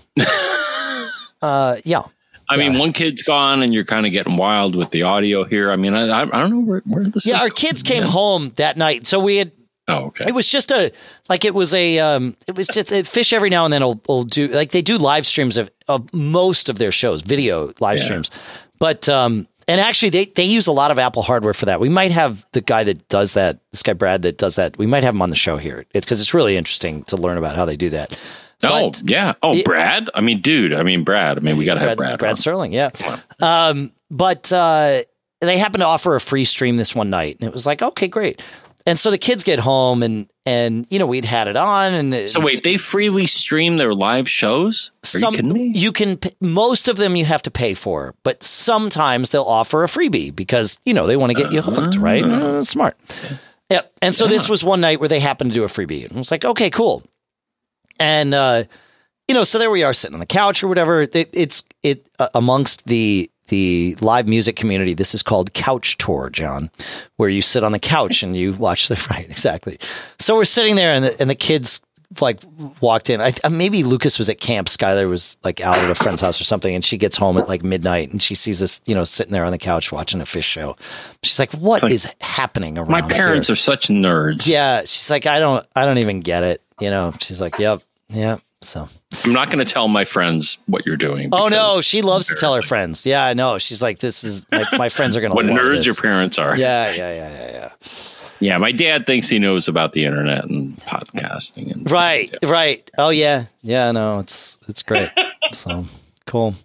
uh, yeah. I yeah. mean, one kid's gone, and you're kind of getting wild with the audio here. I mean, I, I don't know where, where this yeah, is. Yeah, our kids came home that night. So we had. Oh, okay. It was just a, like it was a, um, it was just a Fish every now and then will, will do, like they do live streams of, of most of their shows, video live yeah. streams. But, um, and actually they, they use a lot of Apple hardware for that. We might have the guy that does that, this guy, Brad, that does that. We might have him on the show here. It's because it's really interesting to learn about how they do that. Oh, but, yeah. Oh, it, Brad. I mean, dude, I mean, Brad, I mean, we got to have Brad. Brad on. Sterling. Yeah. Um, but, uh, they happened to offer a free stream this one night, and it was like, okay, great. And so the kids get home, and, and you know, we'd had it on. And so wait, they freely stream their live shows? Are some, you kidding me? You can, most of them you have to pay for, but sometimes they'll offer a freebie because, you know, they want to get you hooked, uh, right? Uh, smart. Yep. And so yeah. this was one night where they happened to do a freebie. And I was like, okay, cool. And, uh, you know, so there we are sitting on the couch or whatever. It, it's it uh, amongst the the live music community. This is called Couch Tour, John, where you sit on the couch and you watch the right. Exactly. So we're sitting there, and the, and the kids like walked in. I maybe Lucas was at camp. Skylar was like out at a friend's house or something, and she gets home at like midnight, and she sees us, you know, sitting there on the couch watching a Fish show. She's like, "What like, is happening around?" My parents here? are such nerds. Yeah, she's like, "I don't, I don't even get it." You know, she's like, "Yep, yep." So I'm not going to tell my friends what you're doing. Oh no, she loves to tell her friends. Yeah, I know. She's like, this is my, my friends are going to what love nerds this. Your parents are. Yeah, yeah, yeah, yeah, yeah. Yeah, my dad thinks he knows about the internet and podcasting. And right, yeah. right. Oh yeah, yeah. No, it's it's great. So cool.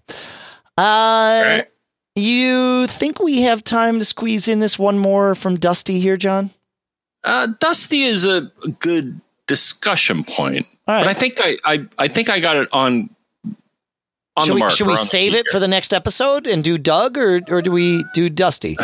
Uh, right. You think we have time to squeeze in this one more from Dusty here, John? Uh, Dusty is a good discussion point. Right. But I think I, I, I think I got it on on should the we, mark. Should we save it for the next episode and do Doug, or or do we do Dusty?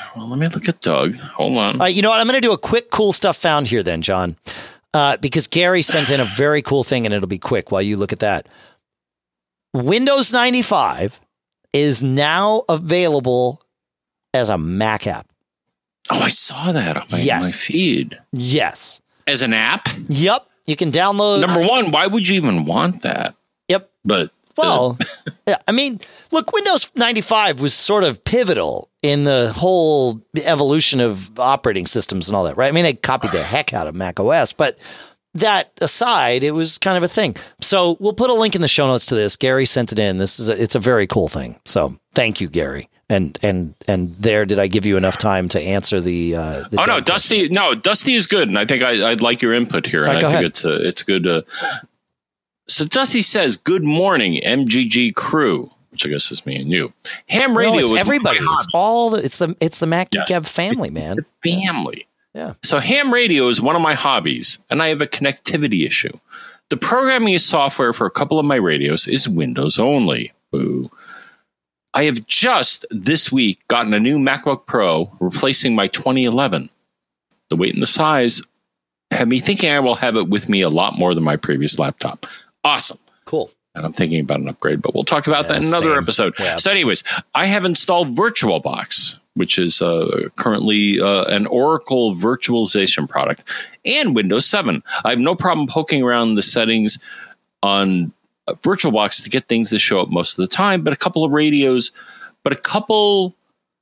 Well, let me look at Doug. Hold on. All right, you know what? I'm going to do a quick cool stuff found here then, John, uh, because Gary sent in a very cool thing, and it'll be quick while you look at that. Windows ninety-five is now available as a Mac app. Oh, I saw that on my, yes. my feed. Yes. As an app? Yep. You can download. Number one, why would you even want that? Yep. But well, yeah, I mean, look, Windows ninety-five was sort of pivotal in the whole evolution of operating systems and all that, right? I mean, they copied the heck out of Mac O S, but that aside, it was kind of a thing. So we'll put a link in the show notes to this. Gary sent it in. This is a, it's a very cool thing. So thank you, Gary. And and and there, did I give you enough time to answer the? Uh, the oh no, Dusty. question? No, Dusty is good, and I think I, I'd like your input here. And right, I think ahead. it's a, it's good. Uh, so Dusty says, "Good morning, M G G crew," which I guess is me and you. Ham radio no, it's is everybody. It's all the. It's the. It's the Mac Geek yes. Gab family, man. The family. Yeah. So ham radio is one of my hobbies, and I have a connectivity issue. The programming software for a couple of my radios is Windows only. Boo. I have just this week gotten a new MacBook Pro replacing my twenty eleven. The weight and the size have me thinking I will have it with me a lot more than my previous laptop. Awesome. Cool. And I'm thinking about an upgrade, but we'll talk about yeah, that in another same. episode. Yeah. So anyways, I have installed VirtualBox, which is uh, currently uh, an Oracle virtualization product, and Windows seven. I have no problem poking around the settings on uh, VirtualBox to get things to show up most of the time, but a couple of radios, but a couple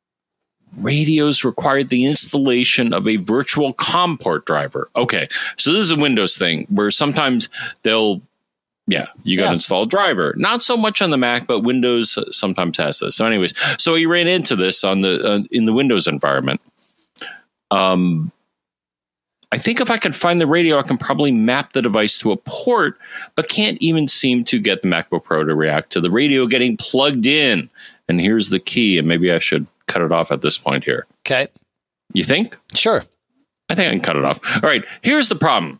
radios required the installation of a virtual COM port driver. Okay, so this is a Windows thing where sometimes they'll Yeah, you got to yeah. install a driver. Not so much on the Mac, but Windows sometimes has this. So anyways, so he ran into this on the uh, in the Windows environment. Um, I think if I could find the radio, I can probably map the device to a port, but can't even seem to get the MacBook Pro to react to the radio getting plugged in. And here's the key, and maybe I should cut it off at this point here. Okay. You think? Sure. I think I can cut it off. All right, here's the problem.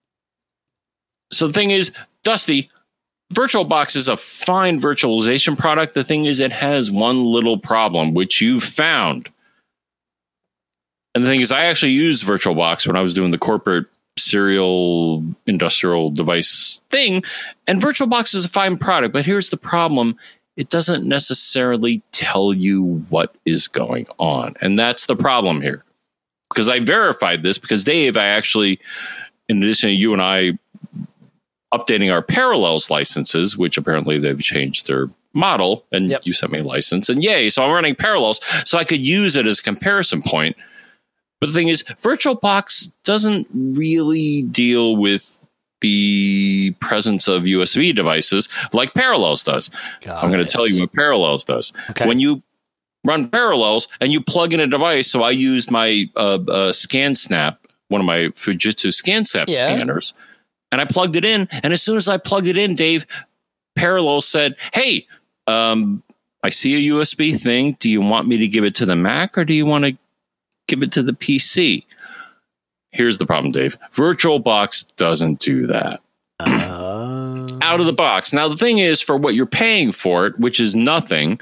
So the thing is, Dusty, VirtualBox is a fine virtualization product. The thing is, it has one little problem, which you found. And the thing is, I actually used VirtualBox when I was doing the corporate serial industrial device thing. And VirtualBox is a fine product, but here's the problem. It doesn't necessarily tell you what is going on. And that's the problem here. Because I verified this, because Dave, I actually, in addition to you and I, updating our Parallels licenses, which apparently they've changed their model, and yep. you sent me a license, and yay, so I'm running Parallels, so I could use it as a comparison point. But the thing is, VirtualBox doesn't really deal with the presence of U S B devices like Parallels does. Got I'm going to tell you what Parallels does. Okay. When you run Parallels and you plug in a device, so I used my uh, uh, ScanSnap, one of my Fujitsu ScanSnap yeah. scanners, and I plugged it in. And as soon as I plugged it in, Dave, Parallels said, hey, um, I see a U S B thing. Do you want me to give it to the Mac or do you want to give it to the P C? Here's the problem, Dave. VirtualBox doesn't do that. Uh... Out of the box. Now, the thing is, for what you're paying for it, which is nothing,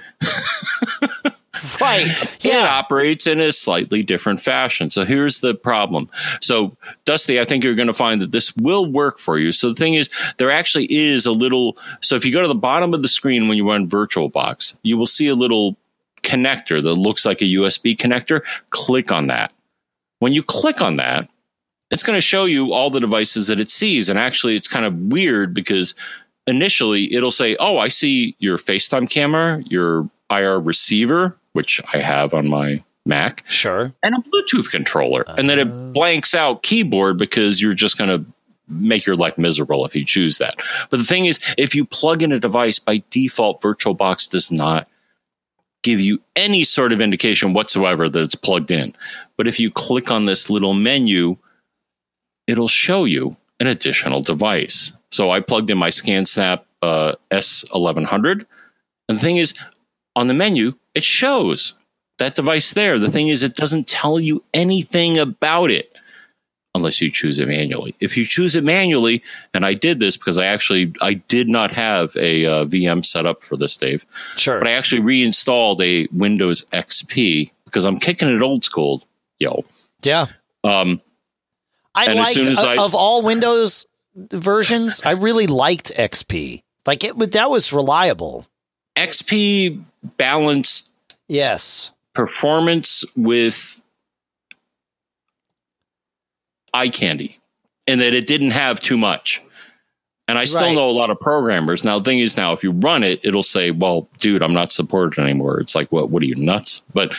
right? Yeah, it operates in a slightly different fashion. So here's the problem. So, Dusty, I think you're going to find that this will work for you. So the thing is, there actually is a little. So if you go to the bottom of the screen when you run VirtualBox, you will see a little connector that looks like a U S B connector. Click on that. When you click on that, it's going to show you all the devices that it sees. And actually, it's kind of weird because initially it'll say, oh, I see your FaceTime camera, your I R receiver, which I have on my Mac. Sure. And a Bluetooth controller. Uh, and then it blanks out keyboard because you're just going to make your life miserable if you choose that. But the thing is, if you plug in a device, by default, VirtualBox does not give you any sort of indication whatsoever that it's plugged in. But if you click on this little menu, it'll show you an additional device. So I plugged in my ScanSnap uh, S eleven hundred. And the thing is, on the menu, it shows that device there. The thing is, it doesn't tell you anything about it unless you choose it manually. If you choose it manually, and I did this because I actually, I did not have a uh, V M set up for this, Dave. Sure. But I actually reinstalled a Windows X P because I'm kicking it old school, yo. Yeah. Um, I liked, as as uh, I, of all Windows versions, I really liked X P. Like it that was reliable. X P balanced yes performance with eye candy, and that it didn't have too much. And I still right. know a lot of programmers. Now, the thing is, now if you run it, it'll say, well, dude, I'm not supported anymore. It's like, what, what are you, nuts? But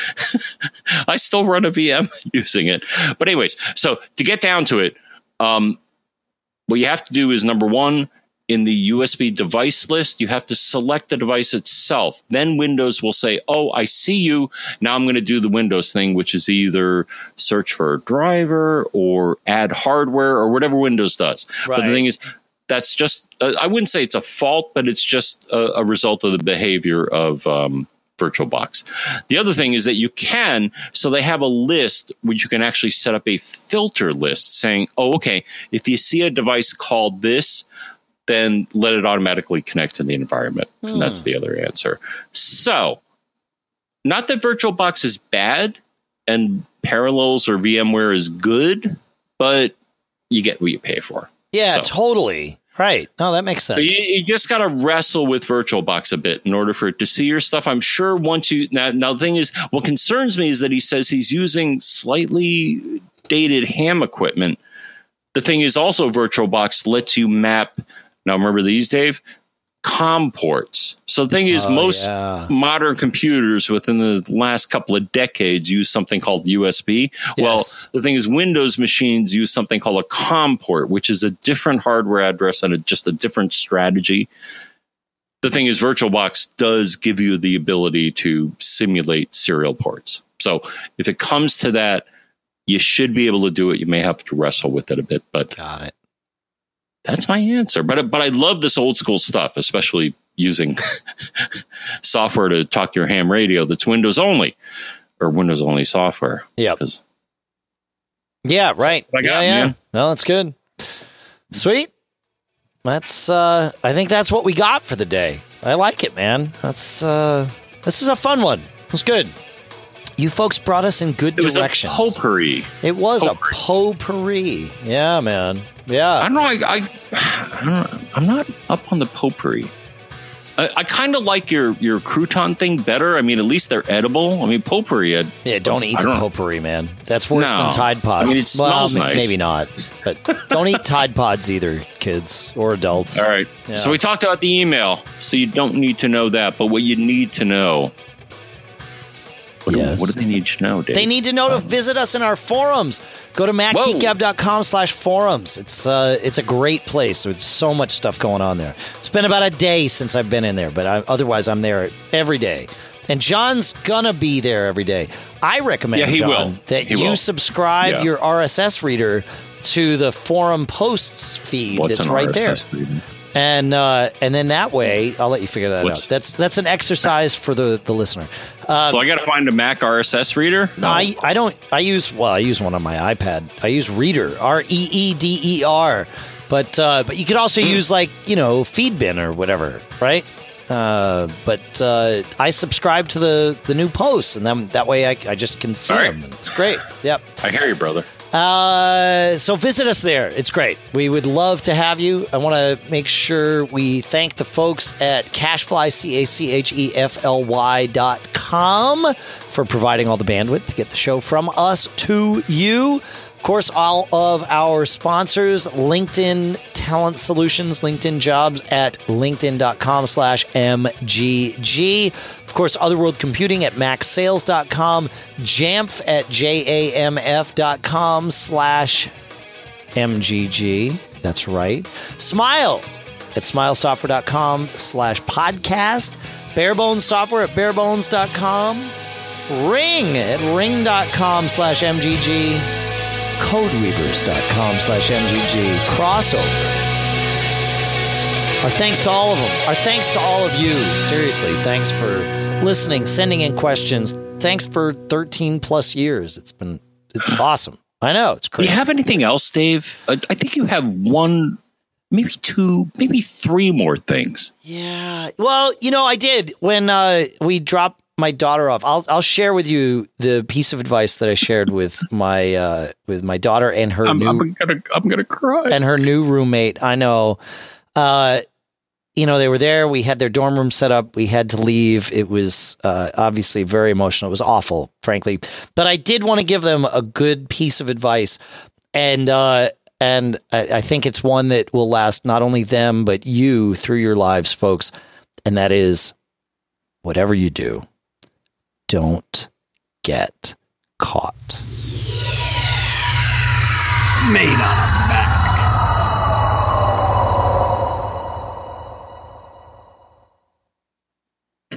I still run a V M using it. But anyways, so to get down to it, um, what you have to do is, number one, in the U S B device list, you have to select the device itself. Then Windows will say, oh, I see you. Now I'm going to do the Windows thing, which is either search for a driver or add hardware or whatever Windows does. Right. But the thing is, that's just, uh, I wouldn't say it's a fault, but it's just a, a result of the behavior of um, VirtualBox. The other thing is that you can, so they have a list which you can actually set up a filter list saying, oh, okay, if you see a device called this, then let it automatically connect to the environment. Hmm. And that's the other answer. So, not that VirtualBox is bad and Parallels or VMware is good, but you get what you pay for. Yeah, so. totally. Right. No, that makes sense. You, you just got to wrestle with VirtualBox a bit in order for it to see your stuff. I'm sure once you now, now the thing is, what concerns me is that he says he's using slightly dated ham equipment. The thing is also VirtualBox lets you map. Now remember these, Dave? COM ports. So the thing is, oh, most yeah. modern computers within the last couple of decades use something called U S B. Yes. Well, the thing is, Windows machines use something called a COM port, which is a different hardware address and a, just a different strategy. The thing is, VirtualBox does give you the ability to simulate serial ports. So if it comes to that, you should be able to do it. You may have to wrestle with it a bit, but got it. That's my answer. But but I love this old school stuff, especially using software to talk to your ham radio that's Windows only or Windows only software. Yeah. Yeah, right. I got, yeah, yeah. Man. No, that's good. Sweet. That's uh I think that's what we got for the day. I like it, man. That's uh this is a fun one. It was good. You folks brought us in good it directions. It was a potpourri. It was potpourri. a potpourri. Yeah, man. Yeah. I don't know. I, I, I don't, I'm not up on the potpourri. I, I kind of like your, your crouton thing better. I mean, at least they're edible. I mean, potpourri. I, yeah, don't eat the don't potpourri, man. That's worse no. than Tide Pods. I mean, it smells well, nice. Maybe not. But don't eat Tide Pods either, kids or adults. All right. Yeah. So we talked about the email. So you don't need to know that. But what you need to know. What, yes. do, what do they need to know, Dave? They need to know to visit us in our forums. Go to mac geek gab dot com slash forums. It's uh, it's a great place. There's so much stuff going on there. It's been about a day since I've been in there, but I, otherwise I'm there every day. And John's gonna be there every day. I recommend, yeah, he John, will. that he you will. subscribe yeah. your R S S reader to the forum posts feed What's that's an right R S S there. Reader? And uh, and then that way, I'll let you figure that What's, out. That's that's an exercise for the, the listener. Um, so I got to find a Mac R S S reader? No, I, I don't. I use well, I use one on my iPad. I use Reader, R E E D E R. But uh, but you could also mm. use like you know Feedbin or whatever, right? Uh, but uh, I subscribe to the, the new posts, and then that way I, I just can see right. them. It's great. Yep. I hear you, brother. Uh, so visit us there. It's great. We would love to have you. I want to make sure we thank the folks at Cachefly, C A C H E F L Y dot com for providing all the bandwidth to get the show from us to you. Of course, all of our sponsors, LinkedIn Talent Solutions, LinkedIn Jobs at linkedin dot com slash M G G. Of course, Otherworld Computing at mac sales dot com, Jamf at J A M F dot com slash M G G. That's right. Smile at smile software dot com slash podcast, Barebones Software at barebones dot com, Ring at ring dot com slash M G G, codeweavers dot com slash M G G, Crossover. Our thanks to all of them. Our thanks to all of you. Seriously, thanks for listening, sending in questions. Thanks for thirteen plus years. It's been, it's awesome. I know, it's crazy. Do you have anything else, Dave? I, I think you have one, maybe two, maybe three more things. Yeah. Well, you know, I did when uh, we dropped my daughter off. I'll I'll share with you the piece of advice that I shared with my uh, with my daughter and her I'm, new I'm gonna I'm gonna cry and her new roommate. I know. Uh, you know, they were there. We had their dorm room set up. We had to leave. It was uh, obviously very emotional. It was awful, frankly. But I did want to give them a good piece of advice, and uh, and I, I think it's one that will last not only them but you through your lives, folks. And that is, whatever you do, don't get caught. Made on a